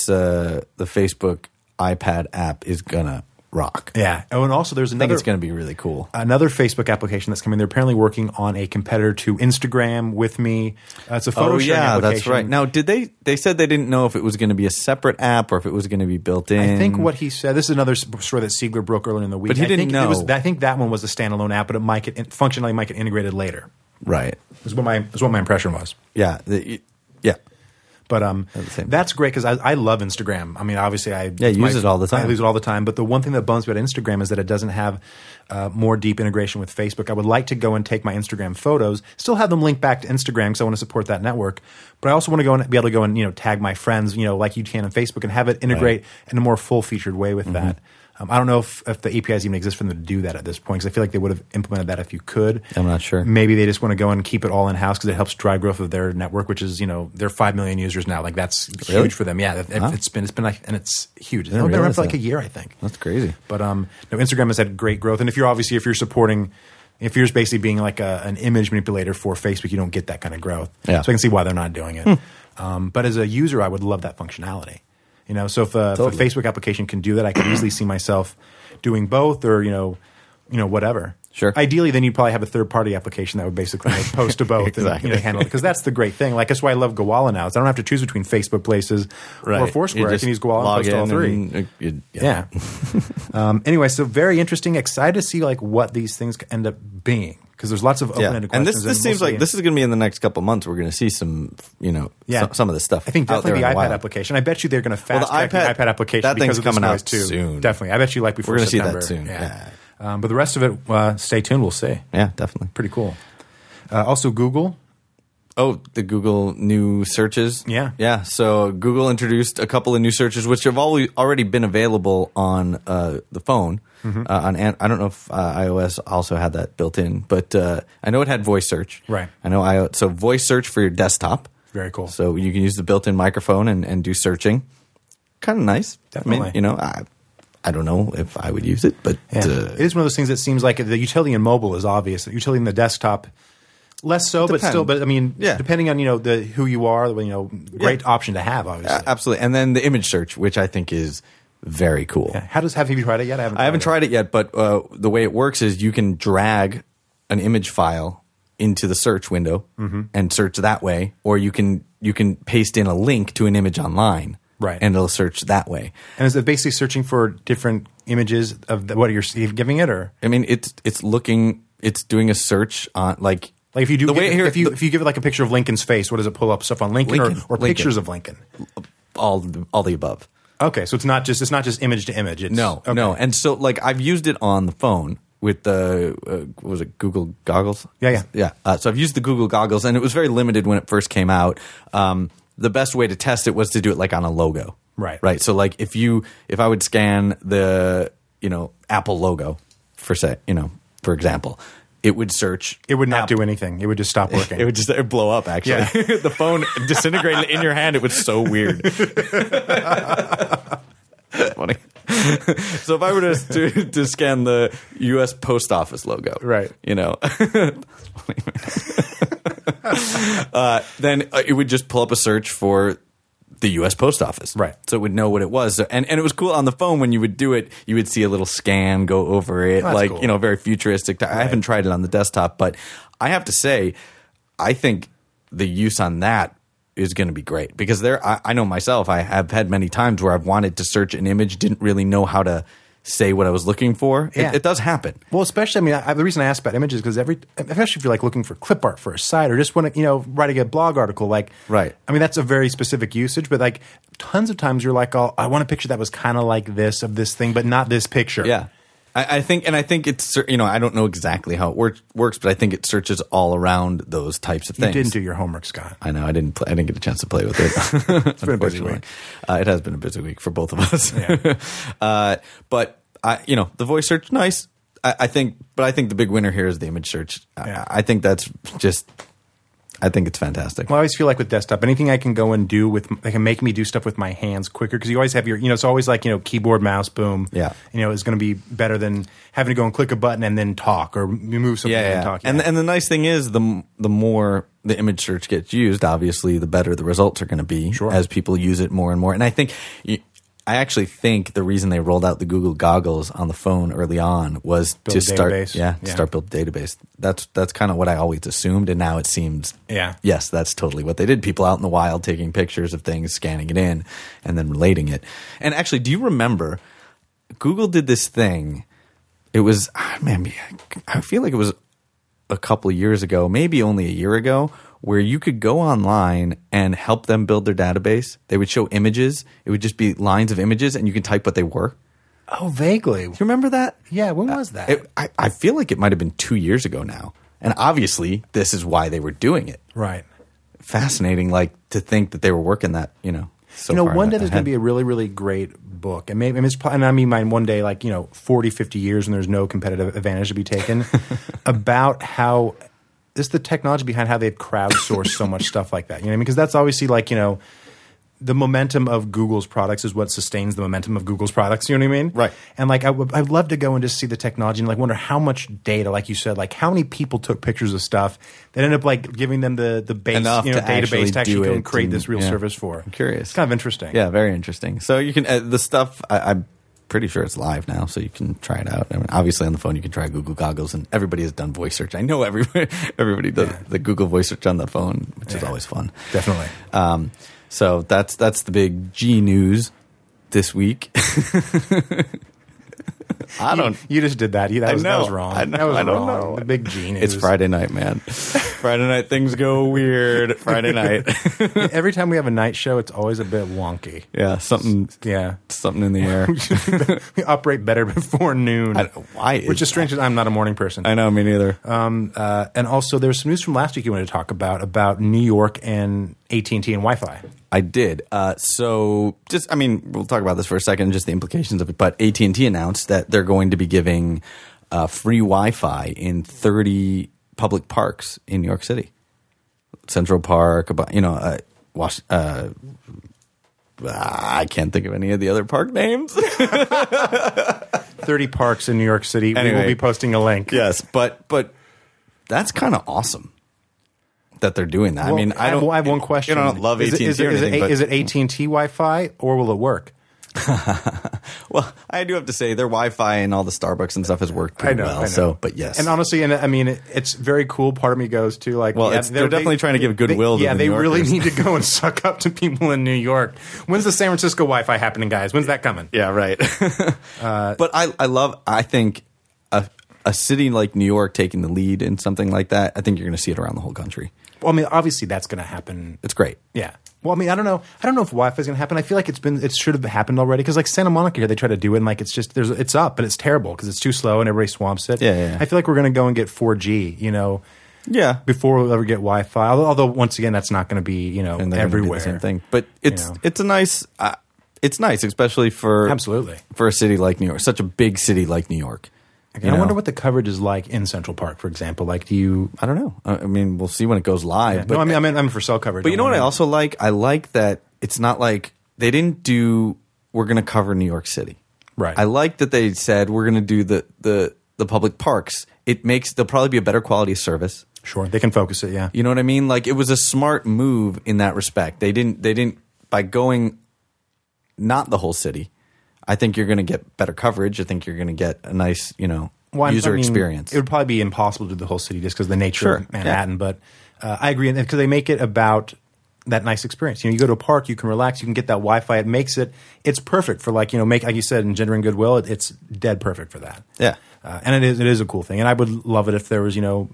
[SPEAKER 2] Facebook iPad app is gonna rock.
[SPEAKER 1] Yeah. Oh, and also there's
[SPEAKER 2] I think
[SPEAKER 1] another.
[SPEAKER 2] it's going to be really cool.
[SPEAKER 1] Another Facebook application that's coming. They're apparently working on a competitor to Instagram with me. It's a photo sharing application.
[SPEAKER 2] That's right. Now, did they said they didn't know if it was going to be a separate app or if it was going to be built in?
[SPEAKER 1] I think what he said. This is another story that Siegler broke earlier in the week.
[SPEAKER 2] But he didn't know.
[SPEAKER 1] I think that one was a standalone app, but it might get functionally might get integrated later.
[SPEAKER 2] Right.
[SPEAKER 1] Is what my impression was.
[SPEAKER 2] Yeah. Yeah.
[SPEAKER 1] But that's great because I love Instagram. Obviously, I
[SPEAKER 2] use it all the time.
[SPEAKER 1] I use it all the time. But the one thing that bums me about Instagram is that it doesn't have more deep integration with Facebook. I would like to go and take my Instagram photos, still have them linked back to Instagram because I want to support that network. But I also want to go and be able to go and tag my friends, like you can on Facebook, and have it integrate in a more full featured way with that. I don't know if the APIs even exist for them to do that at this point because I feel like they would have implemented that if you could.
[SPEAKER 2] I'm not sure.
[SPEAKER 1] Maybe they just want to go and keep it all in-house because it helps drive growth of their network, which is, they're 5 million users now. That's huge for them. Yeah, it's been and it's huge. It's been around for a year, I think.
[SPEAKER 2] That's crazy.
[SPEAKER 1] But Instagram has had great growth. And if you're supporting, if you're basically being like an image manipulator for Facebook, you don't get that kind of growth.
[SPEAKER 2] Yeah.
[SPEAKER 1] So I can see why they're not doing it. But as a user, I would love that functionality. So if a Facebook application can do that, I could easily see myself doing both, or whatever.
[SPEAKER 2] Sure.
[SPEAKER 1] Ideally, then you'd probably have a third-party application that would basically post to both
[SPEAKER 2] Exactly.
[SPEAKER 1] and handle it. Because that's the great thing. That's why I love Gowalla now. Is I don't have to choose between Facebook Places or Foursquare. I can use Gowalla and post all three. Yeah. Anyway, so very interesting. Excited to see what these things end up being. Because there's lots of open-ended questions.
[SPEAKER 2] And this seems like this is going to be in the next couple of months. We're going to see some, some of the stuff.
[SPEAKER 1] I think definitely the iPad
[SPEAKER 2] iPad
[SPEAKER 1] application. I bet you they're going to fast track the iPad application
[SPEAKER 2] that
[SPEAKER 1] because
[SPEAKER 2] thing's
[SPEAKER 1] of this
[SPEAKER 2] coming
[SPEAKER 1] noise
[SPEAKER 2] out
[SPEAKER 1] too.
[SPEAKER 2] Soon.
[SPEAKER 1] Definitely. I bet you before
[SPEAKER 2] we're going to see
[SPEAKER 1] September.
[SPEAKER 2] that soon. Yeah.
[SPEAKER 1] But the rest of it, stay tuned. We'll see.
[SPEAKER 2] Yeah, definitely.
[SPEAKER 1] Pretty cool. Also, Google.
[SPEAKER 2] Oh, the Google new searches?
[SPEAKER 1] Yeah.
[SPEAKER 2] Yeah. So Google introduced a couple of new searches, which have already been available on the phone. I don't know if iOS also had that built in, but I know it had voice search.
[SPEAKER 1] Right.
[SPEAKER 2] I know so voice search for your desktop.
[SPEAKER 1] Very cool.
[SPEAKER 2] So you can use the built-in microphone and do searching. Kind of nice.
[SPEAKER 1] Definitely.
[SPEAKER 2] I don't know if I would use it, but
[SPEAKER 1] it is one of those things that seems like the utility in mobile is obvious. The utility in the desktop, less so, but still. But depending on who you are, great option to have, obviously.
[SPEAKER 2] Absolutely. And then the image search, which I think is very cool.
[SPEAKER 1] Yeah. Have you tried it yet?
[SPEAKER 2] I haven't tried it yet, but the way it works is you can drag an image file into the search window and search that way, or you can paste in a link to an image online.
[SPEAKER 1] Right.
[SPEAKER 2] And it'll search that way.
[SPEAKER 1] And is it basically searching for different images of what you're giving it, or?
[SPEAKER 2] It's looking it's doing a search on like
[SPEAKER 1] Like if you do,
[SPEAKER 2] the way here,
[SPEAKER 1] if you give it like a picture of Lincoln's face, what does it pull up? Stuff on Lincoln, or pictures of Lincoln?
[SPEAKER 2] all the above.
[SPEAKER 1] Okay, so it's not just image to image. It's,
[SPEAKER 2] No,
[SPEAKER 1] okay.
[SPEAKER 2] no. And so like I've used it on the phone with the what was it, Google Goggles?
[SPEAKER 1] Yeah.
[SPEAKER 2] So I've used the Google Goggles, and it was very limited when it first came out. The best way to test it was to do it like on a logo. Right. So like if I would scan the Apple logo for example, it would search.
[SPEAKER 1] It would not do anything. It would just stop working.
[SPEAKER 2] It would just blow up. Actually,
[SPEAKER 1] Yeah.
[SPEAKER 2] the phone disintegrated in your hand. It was so weird. Funny. So if I were to scan the U.S. Post Office logo,
[SPEAKER 1] right?
[SPEAKER 2] Then it would just pull up a search for the U.S. Post Office.
[SPEAKER 1] Right.
[SPEAKER 2] So it would know what it was. And it was cool on the phone when you would do it, you would see a little scan go over it,
[SPEAKER 1] that's cool.
[SPEAKER 2] Very futuristic. I haven't tried it on the desktop, but I have to say, I think the use on that is going to be great because I know myself, I have had many times where I've wanted to search an image, didn't really know how to say what I was looking for.
[SPEAKER 1] Yeah.
[SPEAKER 2] It does happen.
[SPEAKER 1] Well, especially, the reason I asked about images is because especially if you're like looking for clip art for a site or just want to, writing a blog article, like,
[SPEAKER 2] right.
[SPEAKER 1] That's a very specific usage, but like tons of times you're like, oh, I want a picture that was kind of like this of this thing, but not this picture.
[SPEAKER 2] Yeah. I think it's, I don't know exactly how it works, but I think it searches all around those types of things.
[SPEAKER 1] You didn't do your homework, Scott.
[SPEAKER 2] I know. I didn't get a chance to play with it.
[SPEAKER 1] It's been a busy week.
[SPEAKER 2] It has been a busy week for both of us.
[SPEAKER 1] Yeah.
[SPEAKER 2] But the voice search, nice. I think the big winner here is the image search.
[SPEAKER 1] Yeah.
[SPEAKER 2] I think that's just. I think it's fantastic.
[SPEAKER 1] Well, I always feel like with desktop, anything I can go and do they can make me do stuff with my hands quicker because you always have it's always like, keyboard, mouse, boom.
[SPEAKER 2] Yeah.
[SPEAKER 1] Is going to be better than having to go and click a button and then talk or move something and talk.
[SPEAKER 2] Yeah. And the nice thing is the more the image search gets used, obviously, the better the results are going to be as people use it more and more. And I actually think the reason they rolled out the Google Goggles on the phone early on was to start build a database. That's kind of what I always assumed, and now it seems yes, that's totally what they did. People out in the wild taking pictures of things, scanning it in, and then relating it. And actually, do you remember Google did this thing? It was I feel like it was a couple of years ago, maybe only a year ago, where you could go online and help them build their database. They would show images. It would just be lines of images, and you could type what they were.
[SPEAKER 1] Oh, vaguely.
[SPEAKER 2] Do you remember that?
[SPEAKER 1] Yeah, when was that?
[SPEAKER 2] I feel like it might have been 2 years ago now. And obviously, this is why they were doing it.
[SPEAKER 1] Right.
[SPEAKER 2] Fascinating, to think that they were working that, so far
[SPEAKER 1] one day
[SPEAKER 2] ahead.
[SPEAKER 1] there's going to be a really, really great book. And maybe mine one day, 40, 50 years when there's no competitive advantage to be taken about how – this is the technology behind how they've crowdsourced so much stuff like that. You know what I mean? Because that's obviously the momentum of Google's products is what sustains the momentum of Google's products. You know what I mean?
[SPEAKER 2] Right.
[SPEAKER 1] And I'd love to go and just see the technology and wonder how much data, like you said, how many people took pictures of stuff that ended up giving them the base database to actually go and create this real service for.
[SPEAKER 2] I'm curious.
[SPEAKER 1] It's kind of interesting.
[SPEAKER 2] Yeah, very interesting. So you can the stuff I'm pretty sure it's live now, so you can try it out. Obviously on the phone you can try Google Goggles, and everybody has done voice search. I know everybody does the Google voice search on the phone, which is always fun.
[SPEAKER 1] Definitely.
[SPEAKER 2] So that's the big G news this week.
[SPEAKER 1] You just did that. That was wrong.
[SPEAKER 2] I know.
[SPEAKER 1] That was
[SPEAKER 2] I don't
[SPEAKER 1] wrong.
[SPEAKER 2] know.
[SPEAKER 1] The big G news.
[SPEAKER 2] It's Friday night, man. Friday night, things go weird. Friday night.
[SPEAKER 1] Every time we have a night show, it's always a bit wonky.
[SPEAKER 2] Yeah, something in the air.
[SPEAKER 1] We operate better before noon. Which is strange because I'm not a morning person.
[SPEAKER 2] I know, me neither.
[SPEAKER 1] And also, there was some news from last week you wanted to talk about New York and AT&T and Wi-Fi.
[SPEAKER 2] I did. We'll talk about this for a second, just the implications of it. But AT&T announced that they're going to be giving free Wi-Fi in 30 public parks in New York City. Central Park, I can't think of any of the other park names.
[SPEAKER 1] 30 parks in New York City.
[SPEAKER 2] Anyway,
[SPEAKER 1] we will be posting a link.
[SPEAKER 2] Yes, but that's kind of awesome that they're doing that.
[SPEAKER 1] Well, I have one question.
[SPEAKER 2] I don't love AT&T or anything, but
[SPEAKER 1] is it AT&T Wi-Fi or will it work?
[SPEAKER 2] Well, I do have to say their Wi-Fi and all the Starbucks and stuff has worked pretty well. I know. So, but yes,
[SPEAKER 1] and honestly, it's very cool. Part of me goes to
[SPEAKER 2] they're definitely trying to give goodwill.
[SPEAKER 1] Yeah,
[SPEAKER 2] to the
[SPEAKER 1] they
[SPEAKER 2] New
[SPEAKER 1] really
[SPEAKER 2] Yorkers.
[SPEAKER 1] need to go and suck up to people in New York. When's the San Francisco Wi-Fi happening, guys? When's that coming?
[SPEAKER 2] Yeah, right. But I think a city like New York taking the lead in something like that, I think you're going to see it around the whole country.
[SPEAKER 1] Well, I mean, obviously that's going to happen.
[SPEAKER 2] It's great.
[SPEAKER 1] Yeah. Well, I mean, I don't know if Wi-Fi is going to happen. I feel like it should have happened already because like Santa Monica here, they try to do it and like it's up, but it's terrible because it's too slow and everybody swamps it.
[SPEAKER 2] Yeah.
[SPEAKER 1] I feel like we're going to go and get 4G,
[SPEAKER 2] Yeah.
[SPEAKER 1] before we'll ever get Wi-Fi. Although once again, that's not going to be,
[SPEAKER 2] And they're
[SPEAKER 1] everywhere.
[SPEAKER 2] gonna do the same thing. But it's a nice, it's nice, especially for
[SPEAKER 1] Absolutely.
[SPEAKER 2] for a city like New York, such a big city like New York.
[SPEAKER 1] And I wonder what the coverage is like in Central Park, for example. Like, do you?
[SPEAKER 2] I don't know. I mean, we'll see when it goes live.
[SPEAKER 1] Yeah.
[SPEAKER 2] But,
[SPEAKER 1] No, I mean, I'm for cell coverage.
[SPEAKER 2] but you know what I also like? I like that it's not like they didn't do. We're going to cover New York City.
[SPEAKER 1] Right.
[SPEAKER 2] I like that they said we're going to do the public parks. There'll probably be a better quality of service.
[SPEAKER 1] Sure, they can focus it. Yeah.
[SPEAKER 2] You know what I mean? Like it was a smart move in that respect. They didn't by going not the whole city. I think you're going to get better coverage. I think you're going to get a nice, user experience.
[SPEAKER 1] It would probably be impossible to do the whole city just because of the nature of Manhattan.
[SPEAKER 2] Yeah.
[SPEAKER 1] But I agree because they make it about that nice experience. You go to a park, you can relax, you can get that Wi-Fi. It makes it's perfect for like you said, engendering goodwill. It's dead perfect for that.
[SPEAKER 2] Yeah.
[SPEAKER 1] And it is a cool thing. And I would love it if there was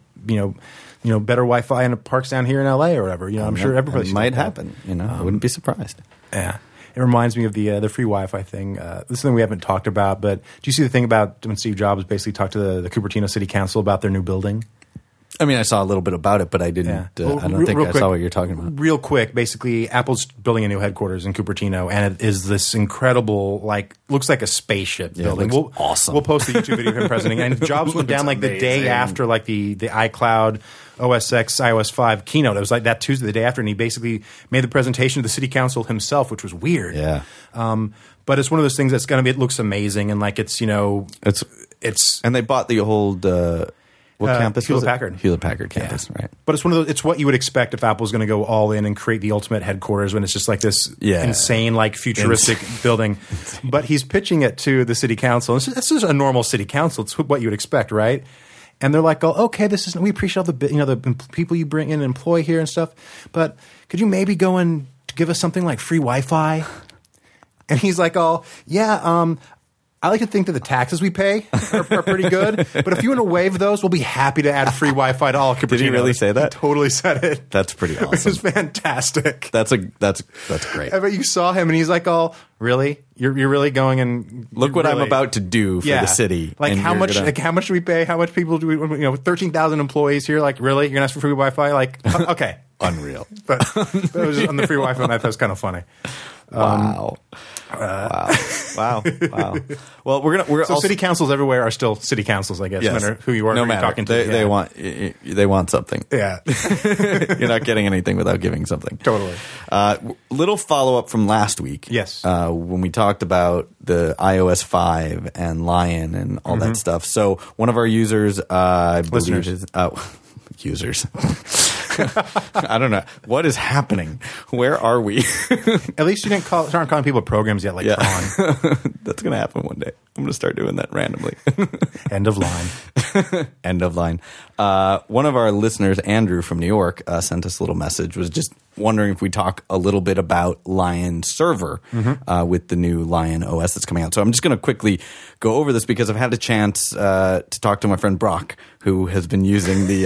[SPEAKER 1] better Wi-Fi in the parks down here in LA or whatever. I'm sure everybody
[SPEAKER 2] it might happen. I wouldn't be surprised.
[SPEAKER 1] Yeah. It reminds me of the free Wi-Fi thing. This is something we haven't talked about, but do you see the thing about when Steve Jobs basically talked to the Cupertino City Council about their new building?
[SPEAKER 2] I mean, I saw a little bit about it, but I didn't.
[SPEAKER 1] Well,
[SPEAKER 2] I don't think I saw what you're talking about.
[SPEAKER 1] Real quick, basically, Apple's building a new headquarters in Cupertino, and it is this incredible, looks like a spaceship building.
[SPEAKER 2] It looks awesome.
[SPEAKER 1] We'll post the YouTube video of him presenting, and Jobs went down like the day after, like the iCloud OS X iOS 5 keynote. It was like that Tuesday, the day after, and he basically made the presentation to the city council himself, which was weird.
[SPEAKER 2] Yeah.
[SPEAKER 1] But it's one of those things that's going to be. It looks amazing, and like it's
[SPEAKER 2] and they bought the old. What campus?
[SPEAKER 1] Hewlett-Packard.
[SPEAKER 2] Hewlett-Packard campus, right?
[SPEAKER 1] But it's one of those. It's what you would expect if Apple's going to go all in and create the ultimate headquarters when it's just like this insane, like futuristic building. But he's pitching it to the city council. It's just a normal city council. It's what you would expect, right? And they're like, "Oh, okay, we appreciate all the people you bring in and employ here and stuff. But could you maybe go and give us something like free Wi-Fi?" And he's like, "Oh, yeah." I like to think that the taxes we pay are pretty good, but if you want to waive those, we'll be happy to add free Wi-Fi to all Cupertino.
[SPEAKER 2] Did he really say that?
[SPEAKER 1] He totally said it.
[SPEAKER 2] That's pretty awesome.
[SPEAKER 1] It was fantastic.
[SPEAKER 2] That's great.
[SPEAKER 1] But you saw him, and he's like, "Oh, really? You're really going and
[SPEAKER 2] look what I'm about to do for the city."
[SPEAKER 1] Like how much? Like how much do we pay? How much people do we? 13,000 employees here. Like really? You're gonna ask for free Wi-Fi? Like okay,
[SPEAKER 2] unreal.
[SPEAKER 1] But that was on the free Wi-Fi. That was kind of funny.
[SPEAKER 2] Wow. Wow. Well, we're also,
[SPEAKER 1] city councils everywhere are still city councils, I guess.
[SPEAKER 2] Yes.
[SPEAKER 1] No matter who you are,
[SPEAKER 2] no
[SPEAKER 1] who
[SPEAKER 2] matter.
[SPEAKER 1] you're talking to.
[SPEAKER 2] They want something.
[SPEAKER 1] Yeah.
[SPEAKER 2] You're not getting anything without giving something.
[SPEAKER 1] Totally.
[SPEAKER 2] Little follow up from last week.
[SPEAKER 1] Yes.
[SPEAKER 2] When we talked about the iOS 5 and Lion and all that stuff. So one of our users,
[SPEAKER 1] Listeners.
[SPEAKER 2] Users. I don't know. What is happening? Where are we?
[SPEAKER 1] At least you aren't calling people programs yet, like Tron.
[SPEAKER 2] That's going to happen one day. I'm going to start doing that randomly.
[SPEAKER 1] End of line.
[SPEAKER 2] End of line. One of our listeners, Andrew from New York, sent us a little message, was just wondering if we talk a little bit about Lion Server with the new Lion OS that's coming out. So I'm just going to quickly go over this because I've had a chance to talk to my friend Brock, who has been using the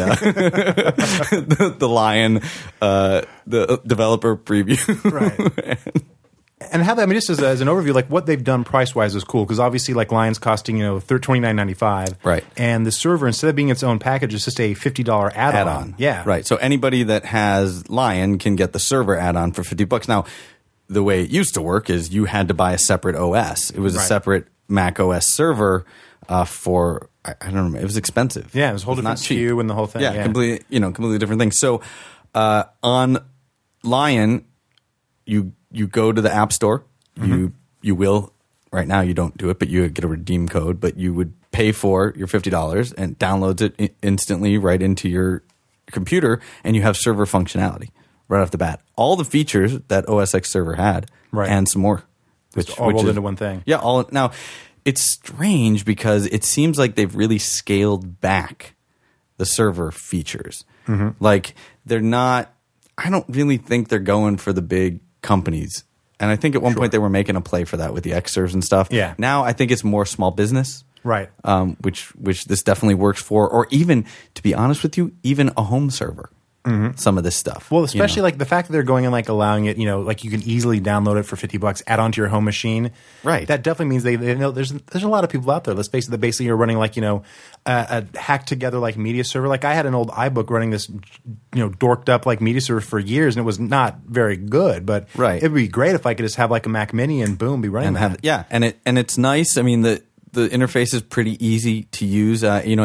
[SPEAKER 2] the Lion the developer preview.
[SPEAKER 1] Right. And how that, I mean, just as an overview, like what they've done price wise is cool because obviously, like Lion's costing $29.95,
[SPEAKER 2] right?
[SPEAKER 1] And the server, instead of being its own package, is just a $50 add-on. Yeah,
[SPEAKER 2] right. So anybody that has Lion can get the server add-on for $50. Now, the way it used to work is you had to buy a separate OS. It was a separate Mac OS server for I don't remember. It was expensive.
[SPEAKER 1] Yeah, it was a whole different SKU and the whole thing.
[SPEAKER 2] Yeah, completely different thing. So on Lion, you go to the App Store. You will right now. You don't do it, but you get a redeem code. But you would pay for your $50 and downloads it instantly right into your computer, and you have server functionality right off the bat. All the features that OS X server had, and some more,
[SPEAKER 1] which all rolled into one thing.
[SPEAKER 2] Yeah. Now it's strange because it seems like they've really scaled back the server features. Like they're not. I don't really think they're going for the big companies. And I think at one point they were making a play for that with the Xserves and stuff.
[SPEAKER 1] Yeah.
[SPEAKER 2] Now I think it's more small business.
[SPEAKER 1] Right.
[SPEAKER 2] Which this definitely works for, or even, to be honest with you, even a home server. Some of this stuff.
[SPEAKER 1] Well, especially like the fact that they're going and like allowing it, like you can easily download it for $50, add onto your home machine.
[SPEAKER 2] Right.
[SPEAKER 1] That definitely means they know there's a lot of people out there. Let's face it, that basically are running like, a hacked together like media server. Like I had an old iBook running this, dorked up like media server for years, and it was not very good. But
[SPEAKER 2] right.
[SPEAKER 1] It'd be great if I could just have like a Mac Mini and boom, be running that.
[SPEAKER 2] And it's nice. I mean, the interface is pretty easy to use.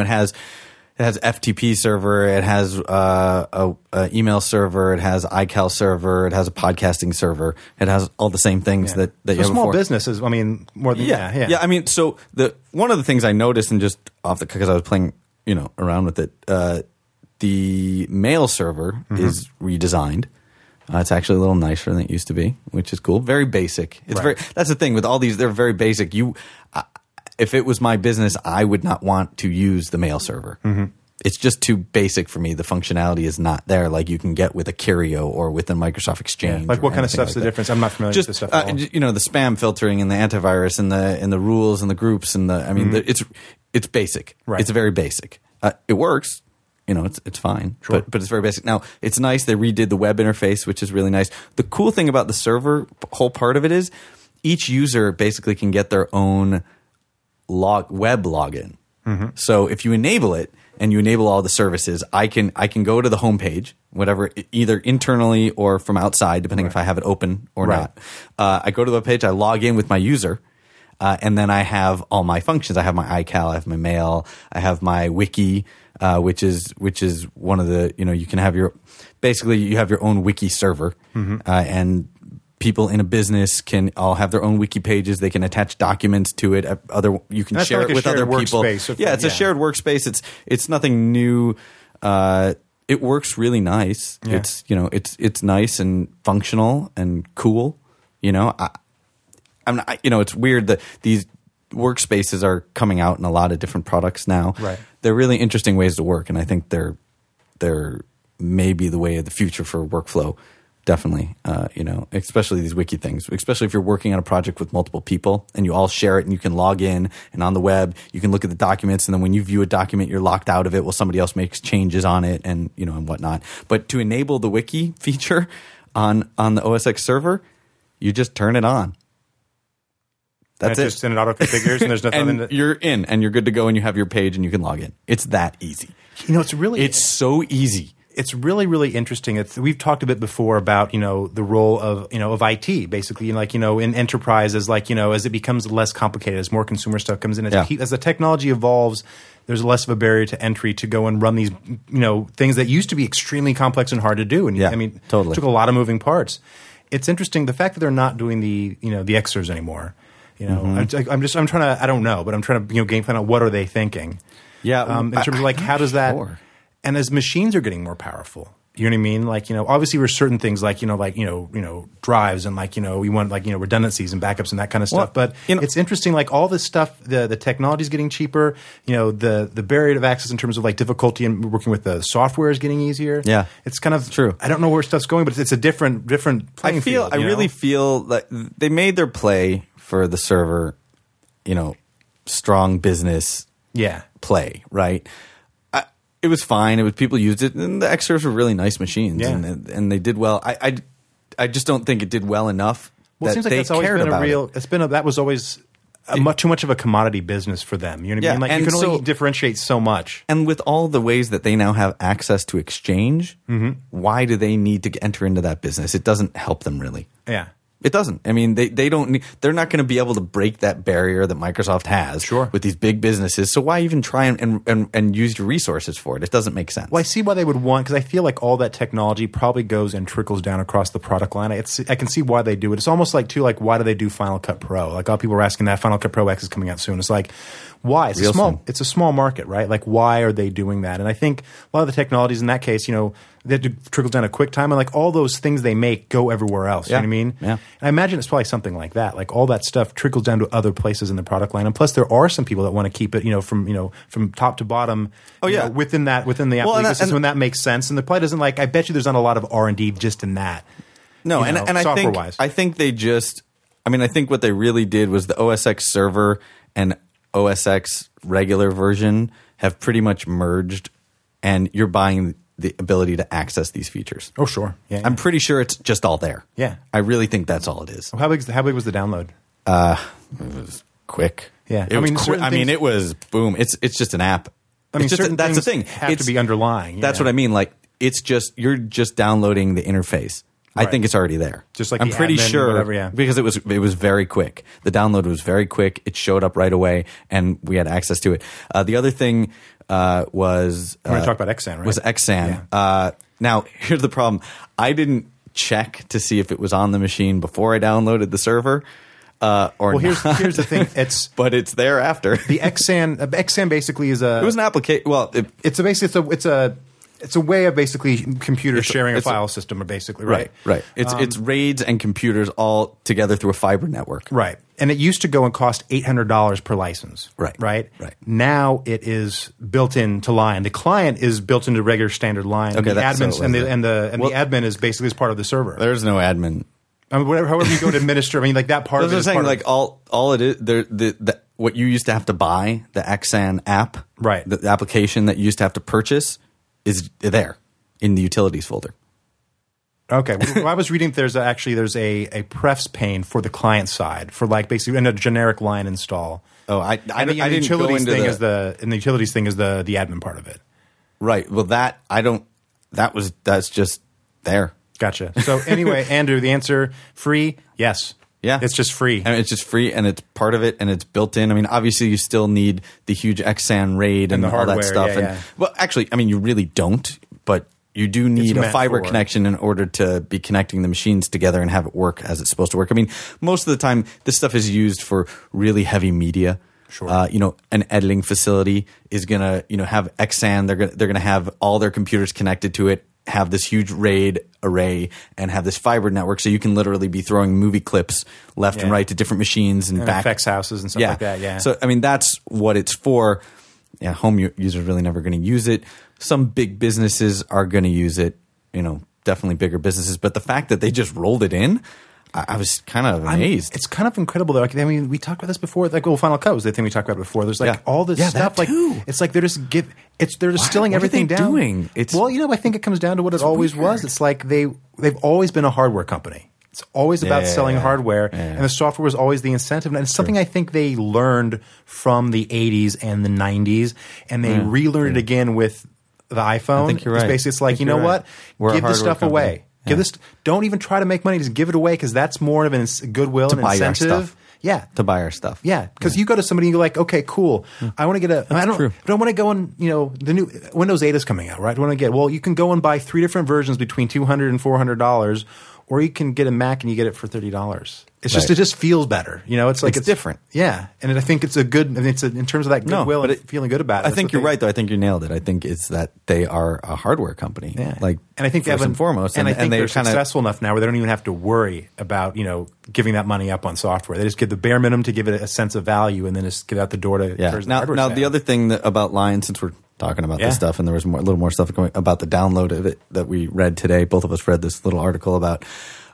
[SPEAKER 2] It has FTP server. It has a email server. It has iCal server. It has a podcasting server. It has all the same things that you have
[SPEAKER 1] small
[SPEAKER 2] before.
[SPEAKER 1] businesses. I mean, more than
[SPEAKER 2] yeah. I mean, so one of the things I noticed, and just off because I was playing around with it, the mail server is redesigned. It's actually a little nicer than it used to be, which is cool. Very basic. It's that's the thing with all these. They're very basic. If it was my business, I would not want to use the mail server. It's just too basic for me. The functionality is not there like you can get with a Curio or with a Microsoft Exchange.
[SPEAKER 1] Yeah. Like what kind of stuff's the difference? I'm not familiar with this stuff at all.
[SPEAKER 2] The spam filtering and the antivirus and the rules and the groups and it's basic.
[SPEAKER 1] Right.
[SPEAKER 2] It's very basic. It works. It's fine,
[SPEAKER 1] sure.
[SPEAKER 2] but it's very basic. Now, it's nice. They redid the web interface, which is really nice. The cool thing about the server whole part of it is each user basically can get their own web login. So if you enable it and you enable all the services, I can go to the homepage, whatever, either internally or from outside, depending if I have it open or not. I go to the page, I log in with my user, and then I have all my functions. I have my iCal, I have my mail, I have my wiki, which is one of the you can have you have your own wiki server, and people in a business can all have their own wiki pages. They can attach documents to it. You can share it with other people. It's a shared workspace. It's nothing new. It works really nice.
[SPEAKER 1] Yeah.
[SPEAKER 2] It's nice and functional and cool. It's weird that these workspaces are coming out in a lot of different products now.
[SPEAKER 1] Right.
[SPEAKER 2] They're really interesting ways to work, and I think they're maybe the way of the future for workflow. Definitely, especially these wiki things, especially if you're working on a project with multiple people and you all share it and you can log in, and on the web, you can look at the documents, and then when you view a document, you're locked out of it while somebody else makes changes on it and, and whatnot. But to enable the wiki feature on the OS X server, you just turn it on. That's it.
[SPEAKER 1] Just in it auto configures, and there's nothing.
[SPEAKER 2] And you're in, and you're good to go, and you have your page, and you can log in. It's that easy. It's so easy.
[SPEAKER 1] It's really, really interesting. We've talked a bit before about, the role of IT, basically, in enterprises, as it becomes less complicated, as more consumer stuff comes in, as the technology evolves, there's less of a barrier to entry to go and run these, things that used to be extremely complex and hard to do. And
[SPEAKER 2] totally.
[SPEAKER 1] It took a lot of moving parts. It's interesting the fact that they're not doing the Xers anymore. I'm trying to, I don't know, but I'm trying to, game plan out what are they thinking.
[SPEAKER 2] Yeah.
[SPEAKER 1] In terms of how does that.
[SPEAKER 2] Sure.
[SPEAKER 1] And as machines are getting more powerful, you know what I mean? Obviously there's certain things drives and we want redundancies and backups and that kind of stuff. But it's interesting, all this stuff, the technology is getting cheaper. The barrier of access in terms of difficulty in working with the software is getting easier.
[SPEAKER 2] Yeah,
[SPEAKER 1] it's kind of
[SPEAKER 2] true.
[SPEAKER 1] I don't know where stuff's going, but it's a different playing field.
[SPEAKER 2] I really feel that they made their play for the server, strong business. Play, right? It was fine. It was people used it, and the Xers were really nice machines, and they did well. I just don't think it did well enough.
[SPEAKER 1] Well, it seems like that's always been that was always too much of a commodity business for them. You know what I mean? You can only differentiate so much.
[SPEAKER 2] And with all the ways that they now have access to exchange, why do they need to enter into that business? It doesn't help them really.
[SPEAKER 1] Yeah.
[SPEAKER 2] It doesn't. I mean, they don't need, they're not going to be able to break that barrier that Microsoft has with these big businesses. So why even try and use your resources for it? It doesn't make sense.
[SPEAKER 1] Well, I see why they would want, because I feel like all that technology probably goes and trickles down across the product line. I can see why they do it. It's almost why do they do Final Cut Pro? A lot of people are asking that. Final Cut Pro X is coming out soon. It's why? It's a small market, right? Why are they doing that? And I think a lot of the technologies in that case, that trickles down to QuickTime, and all those things they make go everywhere else. You know what I mean?
[SPEAKER 2] Yeah.
[SPEAKER 1] And I imagine it's probably something like that. All that stuff trickles down to other places in the product line. And plus, there are some people that want to keep it, from top to bottom. Within the Apple ecosystem, and that makes sense. And there probably doesn't I bet you there's not a lot of R&D just in that.
[SPEAKER 2] No, and I think they just. I mean, I think what they really did was the OS X server and OS X regular version have pretty much merged, and you're buying the ability to access these features.
[SPEAKER 1] Oh, sure. Yeah.
[SPEAKER 2] I'm pretty sure it's just all there.
[SPEAKER 1] Yeah.
[SPEAKER 2] I really think that's all it is.
[SPEAKER 1] How big was the download?
[SPEAKER 2] It was quick.
[SPEAKER 1] Yeah.
[SPEAKER 2] It was
[SPEAKER 1] certain things-
[SPEAKER 2] it was boom. It's just an app.
[SPEAKER 1] I mean,
[SPEAKER 2] It's just
[SPEAKER 1] certain
[SPEAKER 2] that's the
[SPEAKER 1] things
[SPEAKER 2] thing.
[SPEAKER 1] have to be underlying.
[SPEAKER 2] That's
[SPEAKER 1] yeah.
[SPEAKER 2] what I mean. Like it's just you're just downloading the interface. I
[SPEAKER 1] Right.
[SPEAKER 2] think it's already there.
[SPEAKER 1] Just like
[SPEAKER 2] I'm
[SPEAKER 1] the
[SPEAKER 2] pretty
[SPEAKER 1] admin,
[SPEAKER 2] sure
[SPEAKER 1] whatever, yeah.
[SPEAKER 2] because it was very quick. The download was very quick. It showed up right away, and we had access to it. The other thing was
[SPEAKER 1] We're going to talk about Xsan, right?
[SPEAKER 2] was Xsan. Now here's the problem. I didn't check to see if it was on the machine before I downloaded the server. Or
[SPEAKER 1] Well, here's the thing.
[SPEAKER 2] but it's there after.
[SPEAKER 1] The Xsan. Xsan basically is
[SPEAKER 2] It was an application. Well,
[SPEAKER 1] it's a way of basically computers sharing a
[SPEAKER 2] it's a-
[SPEAKER 1] file system, basically, right?
[SPEAKER 2] right. It's RAIDs and computers all together through a fiber network.
[SPEAKER 1] Right. And it used to go and cost $800 per license.
[SPEAKER 2] Right.
[SPEAKER 1] Right.
[SPEAKER 2] Right.
[SPEAKER 1] Now it is built into Lion. The client is built into regular standard Lion.
[SPEAKER 2] Okay,
[SPEAKER 1] the
[SPEAKER 2] that's so
[SPEAKER 1] admins
[SPEAKER 2] it was
[SPEAKER 1] and
[SPEAKER 2] it.
[SPEAKER 1] the admin is basically as part of the server.
[SPEAKER 2] There's no admin.
[SPEAKER 1] I mean, however you go to administer. I mean, like that part
[SPEAKER 2] That's
[SPEAKER 1] of it
[SPEAKER 2] what I'm
[SPEAKER 1] is
[SPEAKER 2] saying.
[SPEAKER 1] part
[SPEAKER 2] Like
[SPEAKER 1] of
[SPEAKER 2] all it is, the what you used to have to buy, the Xsan app,
[SPEAKER 1] Right.
[SPEAKER 2] The application that you used to have to purchase is there in the utilities folder.
[SPEAKER 1] Okay. Well, I was reading there's a prefs pane for the client side for like basically in a generic Lion install.
[SPEAKER 2] Oh, I
[SPEAKER 1] And the
[SPEAKER 2] didn't go
[SPEAKER 1] utilities
[SPEAKER 2] into
[SPEAKER 1] thing
[SPEAKER 2] the,
[SPEAKER 1] is the utilities thing is the admin part of it.
[SPEAKER 2] right. Well, that's just there.
[SPEAKER 1] Gotcha. So anyway, Andrew, the answer free? Yes.
[SPEAKER 2] Yeah.
[SPEAKER 1] It's just free.
[SPEAKER 2] And it's just free, and it's part of it, and it's built in. I mean, obviously, you still need the huge Xsan RAID and
[SPEAKER 1] the
[SPEAKER 2] all
[SPEAKER 1] hardware,
[SPEAKER 2] that stuff.
[SPEAKER 1] yeah.
[SPEAKER 2] Well, actually, I mean, you really don't, but you do need a
[SPEAKER 1] meant
[SPEAKER 2] fiber
[SPEAKER 1] for.
[SPEAKER 2] connection in order to be connecting the machines together and have it work as it's supposed to work. I mean, most of the time, this stuff is used for really heavy media.
[SPEAKER 1] Sure.
[SPEAKER 2] An editing facility is gonna, have Xsan. They're gonna have all their computers connected to it, have this huge RAID array, and have this fiber network, so you can literally be throwing movie clips left and
[SPEAKER 1] Yeah.
[SPEAKER 2] right to different machines and back
[SPEAKER 1] effects houses and stuff like that. Yeah.
[SPEAKER 2] So I mean, that's what it's for. Yeah, home users really never going to use it. Some big businesses are going to use it. Definitely bigger businesses. But the fact that they just rolled it in, I was kind of amazed.
[SPEAKER 1] It's kind of incredible though. Like, I mean, we talked about this before. Like, Final Cut was the thing we talked about before. There's like
[SPEAKER 2] Yeah.
[SPEAKER 1] all this
[SPEAKER 2] Yeah,
[SPEAKER 1] stuff.
[SPEAKER 2] that
[SPEAKER 1] Like,
[SPEAKER 2] too.
[SPEAKER 1] it's like they're just distilling
[SPEAKER 2] what are
[SPEAKER 1] everything
[SPEAKER 2] they
[SPEAKER 1] down.
[SPEAKER 2] doing?
[SPEAKER 1] I think it comes down to what it always
[SPEAKER 2] weird.
[SPEAKER 1] was. It's like they've always been a hardware company. It's always about selling hardware, and the software was always the incentive. And it's something I think they learned from the 80s and the 90s, and they relearned it again with the iPhone.
[SPEAKER 2] I think you're right.
[SPEAKER 1] It's like, you know
[SPEAKER 2] you're
[SPEAKER 1] what?
[SPEAKER 2] right. We're a
[SPEAKER 1] Give this
[SPEAKER 2] hardware
[SPEAKER 1] stuff
[SPEAKER 2] company.
[SPEAKER 1] away. Give this. Don't even try to make money. Just give it away because that's more of an goodwill and
[SPEAKER 2] buy your
[SPEAKER 1] incentive.
[SPEAKER 2] stuff.
[SPEAKER 1] Yeah,
[SPEAKER 2] to buy our stuff.
[SPEAKER 1] yeah, because you go to somebody and you're like, okay, cool. I want to get I
[SPEAKER 2] true.
[SPEAKER 1] don't want to go and the new Windows 8 is coming out, right? I want to get. Well, you can go and buy 3 different versions between $200 and $400, or you can get a Mac and you get it for $30. It's just
[SPEAKER 2] Right.
[SPEAKER 1] it just feels better, It's like
[SPEAKER 2] It's different.
[SPEAKER 1] Yeah, and I think it's a good. And it's in terms of that goodwill and feeling good about it.
[SPEAKER 2] I
[SPEAKER 1] that's
[SPEAKER 2] think
[SPEAKER 1] what
[SPEAKER 2] you're
[SPEAKER 1] they-
[SPEAKER 2] right, though. I think you nailed it. I think it's that they are a hardware company.
[SPEAKER 1] Yeah.
[SPEAKER 2] Like,
[SPEAKER 1] and I think they
[SPEAKER 2] first
[SPEAKER 1] have
[SPEAKER 2] and foremost,
[SPEAKER 1] and I think they're
[SPEAKER 2] kinda-
[SPEAKER 1] successful enough now where they don't even have to worry about giving that money up on software. They just give the bare minimum to give it a sense of value, and then just get out the door to
[SPEAKER 2] Yeah.
[SPEAKER 1] towards the
[SPEAKER 2] Now,
[SPEAKER 1] hardware
[SPEAKER 2] the
[SPEAKER 1] sale.
[SPEAKER 2] other thing about Lion, since we're talking about
[SPEAKER 1] Yeah.
[SPEAKER 2] this stuff, and there was a little more stuff going about the download of it that we read today. Both of us read this little article about,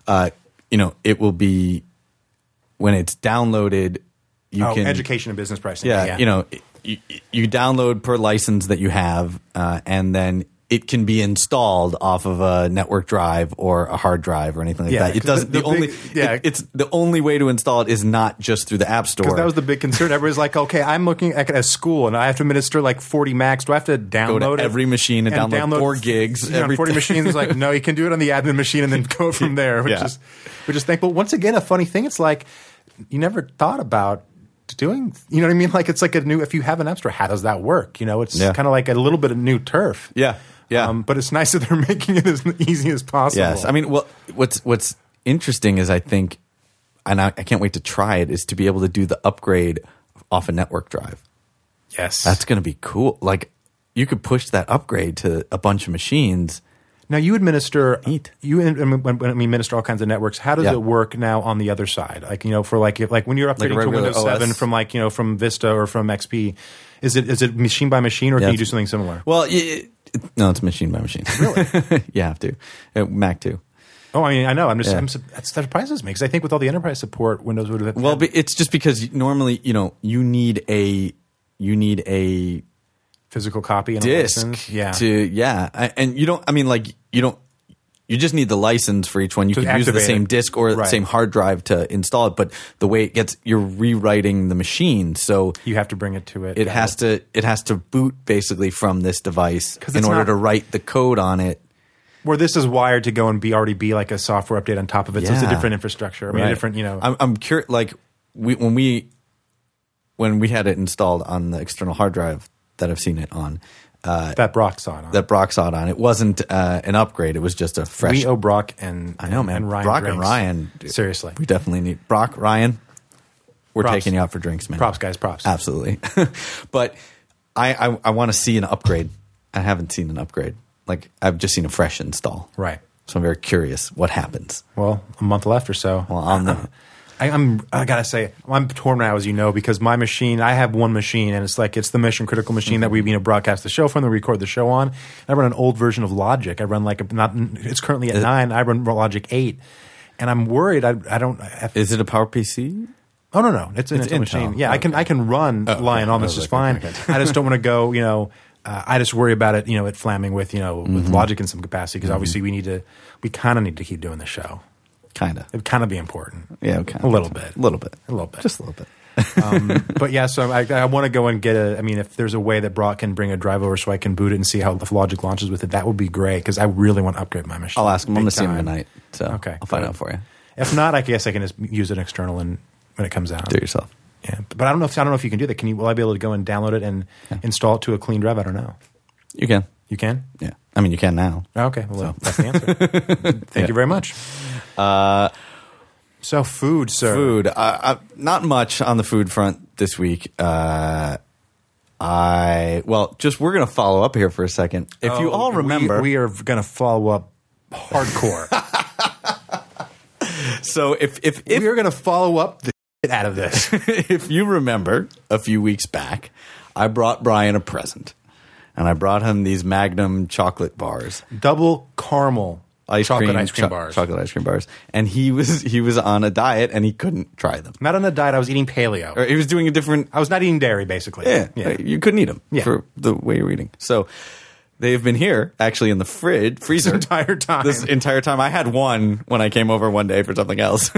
[SPEAKER 2] it will be when it's downloaded. You can
[SPEAKER 1] education and business pricing.
[SPEAKER 2] Yeah, you download per license that you have, and then it can be installed off of a network drive or a hard drive or anything like
[SPEAKER 1] Yeah,
[SPEAKER 2] that. It
[SPEAKER 1] 'cause
[SPEAKER 2] doesn't.
[SPEAKER 1] the big-
[SPEAKER 2] It's the only way to install it is not just through the App Store.
[SPEAKER 1] Because that was the big concern. Everybody's like, okay, I'm looking at a school and I have to administer like 40 Macs. Do I have to download
[SPEAKER 2] Go to
[SPEAKER 1] it?
[SPEAKER 2] every machine and download 4 gigs every
[SPEAKER 1] 40
[SPEAKER 2] time.
[SPEAKER 1] machines. Like, no, you can do it on the admin machine and then go from there. Which
[SPEAKER 2] Yeah.
[SPEAKER 1] is think. But once again, a funny thing. It's like you never thought about doing. You know what I mean? Like it's like a new. If you have an App Store, how does that work? It's
[SPEAKER 2] Yeah.
[SPEAKER 1] kind of like a little bit of new turf.
[SPEAKER 2] Yeah. Yeah.
[SPEAKER 1] But it's nice that they're making it as easy as possible.
[SPEAKER 2] Yes, I mean, well, what's interesting is I think, and I can't wait to try it, is to be able to do the upgrade off a network drive.
[SPEAKER 1] yes,
[SPEAKER 2] That's going to be cool. Like, you could push that upgrade to a bunch of machines.
[SPEAKER 1] Now you administer
[SPEAKER 2] Neat.
[SPEAKER 1] when we administer all kinds of networks. How does
[SPEAKER 2] Yeah.
[SPEAKER 1] it work now on the other side? Like for like when you're upgrading to
[SPEAKER 2] regular
[SPEAKER 1] Windows 7
[SPEAKER 2] OS?
[SPEAKER 1] from from Vista or from XP, is it machine by machine or can you do something similar?
[SPEAKER 2] Well, no, it's machine by machine. Really? You have to. Mac too.
[SPEAKER 1] Oh, I mean, I know. That surprises me because I think with all the enterprise support, Windows would have.
[SPEAKER 2] Well, but it's just because normally, you need a
[SPEAKER 1] physical copy and
[SPEAKER 2] disc
[SPEAKER 1] a license.
[SPEAKER 2] And you just need the license for each one. You can use the same disc or the same hard drive to install it, but the way you're rewriting the machine, so
[SPEAKER 1] you have to bring it to it.
[SPEAKER 2] It has to boot basically from this device in order to write the code on it.
[SPEAKER 1] Where this is wired to go and already be like a software update on top of it, so it's a different infrastructure. I mean, a different.
[SPEAKER 2] I'm curious. Like when we had it installed on the external hard drive that I've seen it on.
[SPEAKER 1] That Brock saw it on.
[SPEAKER 2] It wasn't an upgrade. It was just a fresh.
[SPEAKER 1] We owe Brock and
[SPEAKER 2] I know, man.
[SPEAKER 1] And Ryan
[SPEAKER 2] Brock
[SPEAKER 1] drinks.
[SPEAKER 2] and Ryan.
[SPEAKER 1] Seriously,
[SPEAKER 2] we definitely need Brock, Ryan. We're
[SPEAKER 1] props.
[SPEAKER 2] taking you out for drinks, man.
[SPEAKER 1] Props, guys. Props.
[SPEAKER 2] Absolutely. But I want to see an upgrade. I haven't seen an upgrade. Like I've just seen a fresh install.
[SPEAKER 1] Right.
[SPEAKER 2] So I'm very curious what happens.
[SPEAKER 1] Well, a month left or so.
[SPEAKER 2] Well,
[SPEAKER 1] I gotta say, I'm torn now, as you know, because my machine, I have one machine, and it's the mission critical machine that we broadcast the show from, that we record the show on. I run an old version of Logic. I run it's currently at 9. I run Logic 8, and I'm worried. I don't.
[SPEAKER 2] Is it a PowerPC?
[SPEAKER 1] Oh no, it's an Intel machine. Yeah, okay. I can run Lion on this just fine. Okay. I just don't want to go. I just worry about it. It flamming with with Logic in some capacity, because obviously we kind of need to keep doing the show.
[SPEAKER 2] Kind of.
[SPEAKER 1] It'd kind of be important.
[SPEAKER 2] Yeah,
[SPEAKER 1] a little bit.
[SPEAKER 2] A little bit.
[SPEAKER 1] Just a little bit. But yeah, so I want to go and get if there's a way that Brock can bring a drive over so I can boot it and see how if Logic launches with it, that would be great, because I really want to upgrade my machine.
[SPEAKER 2] I'll ask him. I'm going to see him tonight. So
[SPEAKER 1] okay,
[SPEAKER 2] I'll find out for you.
[SPEAKER 1] If not, I guess I can just use an external when it comes out.
[SPEAKER 2] Do it yourself.
[SPEAKER 1] Yeah, but I don't know if you can do that. Will I be able to go and download it and install it to a clean drive? I don't know.
[SPEAKER 2] You can.
[SPEAKER 1] You can?
[SPEAKER 2] Yeah. I mean, you can now.
[SPEAKER 1] Okay. Well, that's the answer. Thank you very much. So food, sir.
[SPEAKER 2] Food. Not much on the food front this week. We're going to follow up here for a second. If you all remember,
[SPEAKER 1] we are going to follow up hardcore.
[SPEAKER 2] So if
[SPEAKER 1] we are going to follow up the shit out of this.
[SPEAKER 2] If you remember, a few weeks back, I brought Brian a present, and I brought him these Magnum chocolate bars,
[SPEAKER 1] double caramel. Chocolate ice cream bars,
[SPEAKER 2] and he was on a diet and he couldn't try them.
[SPEAKER 1] Not on a diet. I was eating paleo.
[SPEAKER 2] Or he was doing a different.
[SPEAKER 1] I was not eating dairy, basically.
[SPEAKER 2] Yeah. You couldn't eat them for the way you're eating. So they've been here actually in the freezer This entire time. I had one when I came over one day for something else.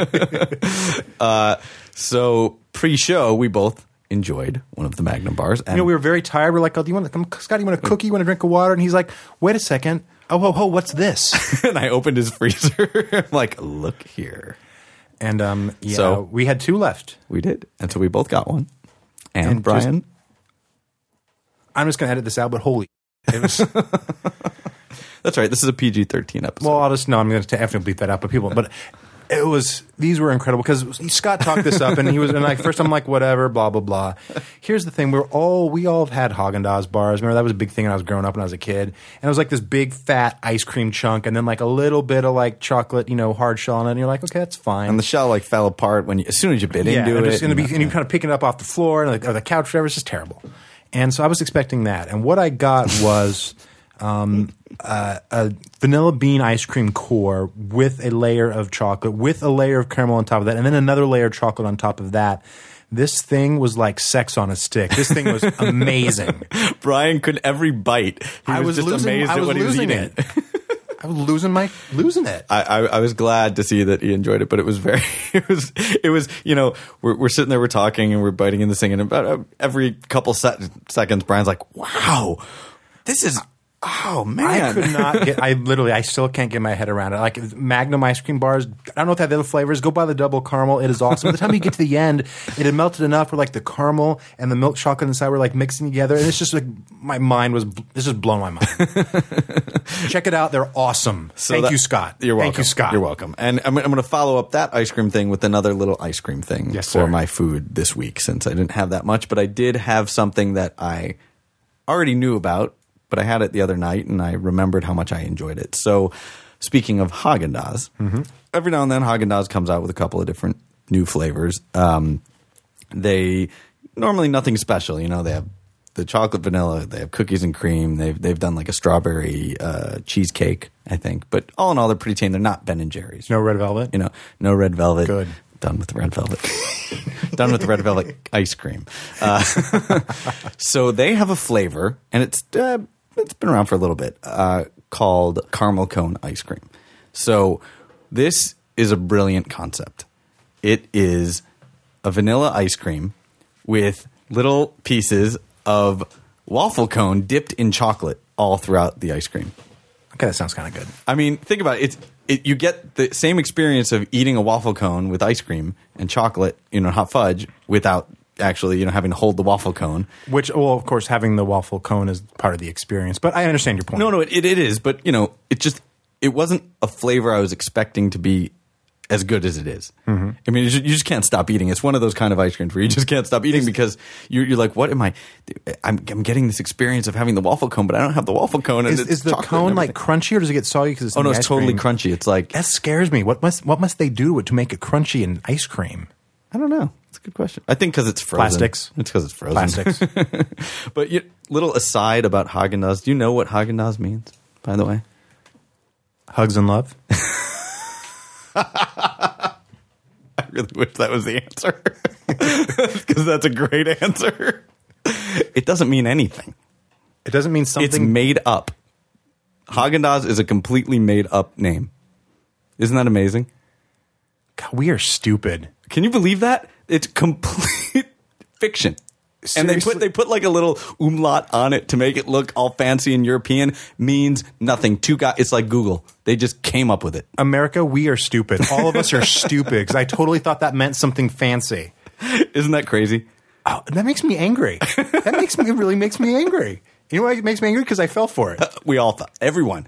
[SPEAKER 2] So pre-show, we both enjoyed one of the Magnum bars. And
[SPEAKER 1] we were very tired. We're like, "Oh, Scott? You want a cookie? You want a drink of water?" And he's like, "Wait a second. Oh, what's this?"
[SPEAKER 2] And I opened his freezer. I'm like, look here.
[SPEAKER 1] And so we had 2 left.
[SPEAKER 2] We did. And so we both got one. And Brian.
[SPEAKER 1] I'm just going to edit this out, but holy. It was.
[SPEAKER 2] That's right. This is a PG-13 episode.
[SPEAKER 1] Well, I'm going to definitely bleep that out. But these were incredible, because Scott talked this up, and first I'm like, whatever, blah, blah, blah. Here's the thing. We all have had Haagen-Dazs bars. Remember, that was a big thing when I was growing up when I was a kid. And it was like this big fat ice cream chunk, and then like a little bit of like chocolate, hard shell on it. And you're like, okay, that's fine.
[SPEAKER 2] And the shell like fell apart as soon as you bit into it.
[SPEAKER 1] And you kind of picking it up off the floor or the couch, whatever. It's just terrible. And so I was expecting that. And what I got was a vanilla bean ice cream core with a layer of chocolate, with a layer of caramel on top of that, and then another layer of chocolate on top of that. This thing was like sex on a stick. This thing was amazing.
[SPEAKER 2] Brian could every bite. He was just amazed at what he was eating.
[SPEAKER 1] I was losing it.
[SPEAKER 2] I was glad to see that he enjoyed it, but it was we're sitting there, we're talking, and we're biting in this thing, and about every couple seconds, Brian's like, "Wow, this is." Oh man!
[SPEAKER 1] I could not get. I still can't get my head around it. Like Magnum ice cream bars. I don't know if they have the other flavors. Go buy the double caramel. It is awesome. By the time you get to the end, it had melted enough where like the caramel and the milk chocolate inside were like mixing together, and it's just like my mind was. This just blown my mind. Check it out. They're awesome. Thank you, Scott.
[SPEAKER 2] You're welcome.
[SPEAKER 1] Thank you, Scott.
[SPEAKER 2] You're welcome. And I'm going to follow up that ice cream thing with another little ice cream thing for my food this week, since I didn't have that much, but I did have something that I already knew about. But I had it the other night, and I remembered how much I enjoyed it. So, speaking of Haagen-Dazs, every now and then Haagen-Dazs comes out with a couple of different new flavors. They normally nothing special. They have the chocolate vanilla. They have cookies and cream. They've done like a strawberry cheesecake, I think. But all in all, they're pretty tame. They're not Ben and Jerry's.
[SPEAKER 1] No red velvet?
[SPEAKER 2] You know, no red velvet.
[SPEAKER 1] Good.
[SPEAKER 2] Done with the red velvet. Done with the red velvet ice cream. So they have a flavor, and it's been around for a little bit, called caramel cone ice cream. So this is a brilliant concept. It is a vanilla ice cream with little pieces of waffle cone dipped in chocolate all throughout the ice cream.
[SPEAKER 1] Okay, that sounds kind of good.
[SPEAKER 2] I mean, think about it. You get the same experience of eating a waffle cone with ice cream and chocolate, hot fudge, without actually, having to hold the waffle cone.
[SPEAKER 1] Which, well, of course, having the waffle cone is part of the experience. But I understand your point.
[SPEAKER 2] No, it is. But, it wasn't a flavor I was expecting to be as good as it is. Mm-hmm. I mean, you just can't stop eating. It's one of those kind of ice creams where you just can't stop eating because you're like, what am I? I'm getting this experience of having the waffle cone, but I don't have the waffle cone. And
[SPEAKER 1] is the cone like crunchy or does it get soggy because it's
[SPEAKER 2] no, it's totally crunchy. It's like
[SPEAKER 1] that scares me. What must they do to make it crunchy in ice cream?
[SPEAKER 2] I don't know. It's a good question. I think because it's frozen.
[SPEAKER 1] Plastics.
[SPEAKER 2] It's because it's frozen.
[SPEAKER 1] Plastics.
[SPEAKER 2] But little aside about Haagen-Dazs. Do you know what Haagen-Dazs means, by the way?
[SPEAKER 1] Hugs and love.
[SPEAKER 2] I really wish that was the answer because that's a great answer. It doesn't mean anything.
[SPEAKER 1] It doesn't mean something.
[SPEAKER 2] It's made up. Haagen-Dazs is a completely made up name. Isn't that amazing?
[SPEAKER 1] God, we are stupid.
[SPEAKER 2] Can you believe that? It's complete fiction.
[SPEAKER 1] Seriously?
[SPEAKER 2] And they put like a little umlaut on it to make it look all fancy and European. Means nothing. It's like Google. They just came up with it.
[SPEAKER 1] America, we are stupid. All of us are stupid because I totally thought that meant something fancy.
[SPEAKER 2] Isn't that crazy?
[SPEAKER 1] Oh, that makes me angry. It really makes me angry. You know why it makes me angry? Because I fell for it.
[SPEAKER 2] We all thought. Everyone.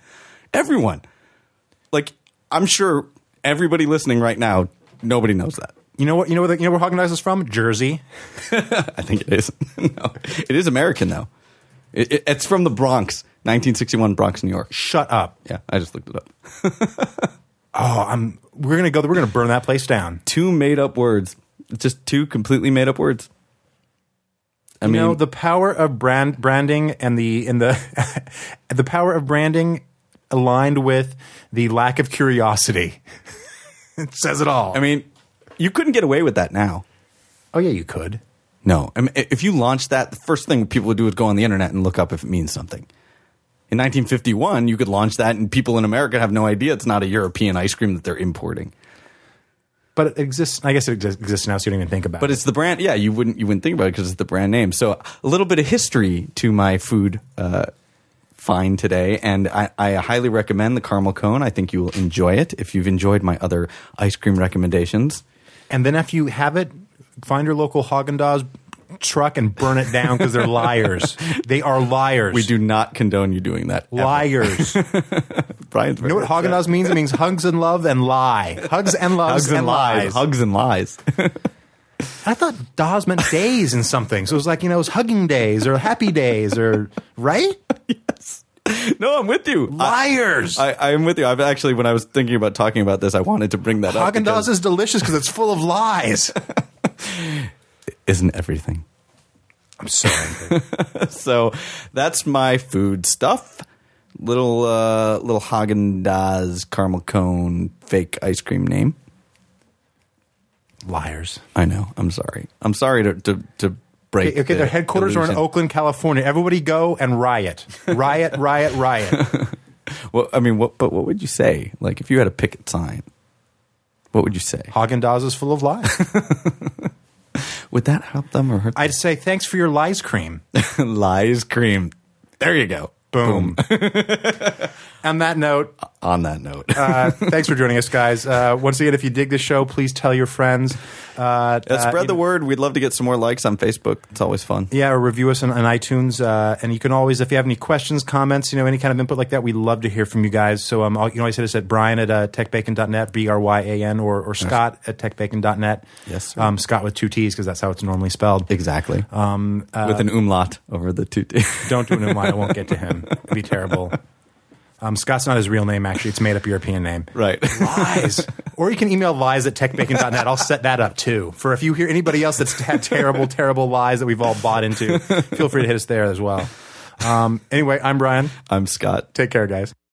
[SPEAKER 2] Like, I'm sure everybody listening right now, nobody knows that.
[SPEAKER 1] You know where Haagen-Dazs is from? Jersey.
[SPEAKER 2] I think it is. No, it is American though. It's from the Bronx, 1961 Bronx, New York.
[SPEAKER 1] Shut up.
[SPEAKER 2] Yeah, I just looked it up.
[SPEAKER 1] We're gonna burn that place down.
[SPEAKER 2] 2 made up words. Just 2 completely made up words. I mean,
[SPEAKER 1] the power of branding and the power of branding aligned with the lack of curiosity. It says it all.
[SPEAKER 2] I mean, you couldn't get away with that now.
[SPEAKER 1] Oh, yeah, you could.
[SPEAKER 2] No. I mean, if you launched that, the first thing people would do is go on the internet and look up if it means something. In 1951, you could launch that, and people in America have no idea it's not a European ice cream that they're importing.
[SPEAKER 1] But it exists. I guess it exists now, so you don't even think about it.
[SPEAKER 2] But it's the brand. Yeah, you wouldn't think about it because it's the brand name. So a little bit of history to my food find today, and I highly recommend the caramel cone. I think you will enjoy it if you've enjoyed my other ice cream recommendations.
[SPEAKER 1] And then after you have it, find your local Haagen-Dazs truck and burn it down because they're liars. They are liars.
[SPEAKER 2] We do not condone you doing that.
[SPEAKER 1] Liars.
[SPEAKER 2] Brian's
[SPEAKER 1] you know what Haagen-Dazs means? It means hugs and love and lie. Hugs and loves and lies.
[SPEAKER 2] Hugs and lies.
[SPEAKER 1] I thought Daz meant days and something. So it was like, it was hugging days or happy days or, right?
[SPEAKER 2] Yes. No, I'm with you.
[SPEAKER 1] Liars.
[SPEAKER 2] I am with you. I've actually, when I was thinking about talking about this, I wanted to bring that up.
[SPEAKER 1] Haagen-Dazs is delicious because it's full of lies.
[SPEAKER 2] Isn't everything?
[SPEAKER 1] I'm so angry.
[SPEAKER 2] So that's my food stuff. Little Haagen-Dazs caramel cone fake ice cream name.
[SPEAKER 1] Liars.
[SPEAKER 2] I know. I'm sorry. I'm sorry to break.
[SPEAKER 1] Okay, their headquarters are in Oakland, California. Everybody go and riot. Riot, riot, riot.
[SPEAKER 2] Well, I mean, what would you say? Like, if you had a picket sign, what would you say?
[SPEAKER 1] Haagen-Dazs is full of lies.
[SPEAKER 2] Would that help them or hurt them?
[SPEAKER 1] I'd say thanks for your lies cream.
[SPEAKER 2] Lies cream. There you go.
[SPEAKER 1] Boom. On that note. Thanks for joining us, guys. Once again, if you dig the show, please tell your friends.
[SPEAKER 2] Spread the word. We'd love to get some more likes on Facebook. It's always fun. Yeah,
[SPEAKER 1] or review us on iTunes. And you can always, if you have any questions, comments, any kind of input like that, we'd love to hear from you guys. So you can always hit us at Brian at techbacon.net, Bryan, or Scott at techbacon.net.
[SPEAKER 2] Yes, sir.
[SPEAKER 1] Scott with 2 T's because that's how it's normally spelled.
[SPEAKER 2] Exactly. With an umlaut over the 2 T's.
[SPEAKER 1] Don't do an umlaut. It won't get to him. It'd be terrible. Scott's not his real name, actually. It's a made-up European name.
[SPEAKER 2] Right.
[SPEAKER 1] Lies. Or you can email lies@techbacon.net. I'll set that up, too. For if you hear anybody else that's had terrible, terrible lies that we've all bought into, feel free to hit us there as well. Anyway, I'm Brian.
[SPEAKER 2] I'm Scott.
[SPEAKER 1] Take care, guys.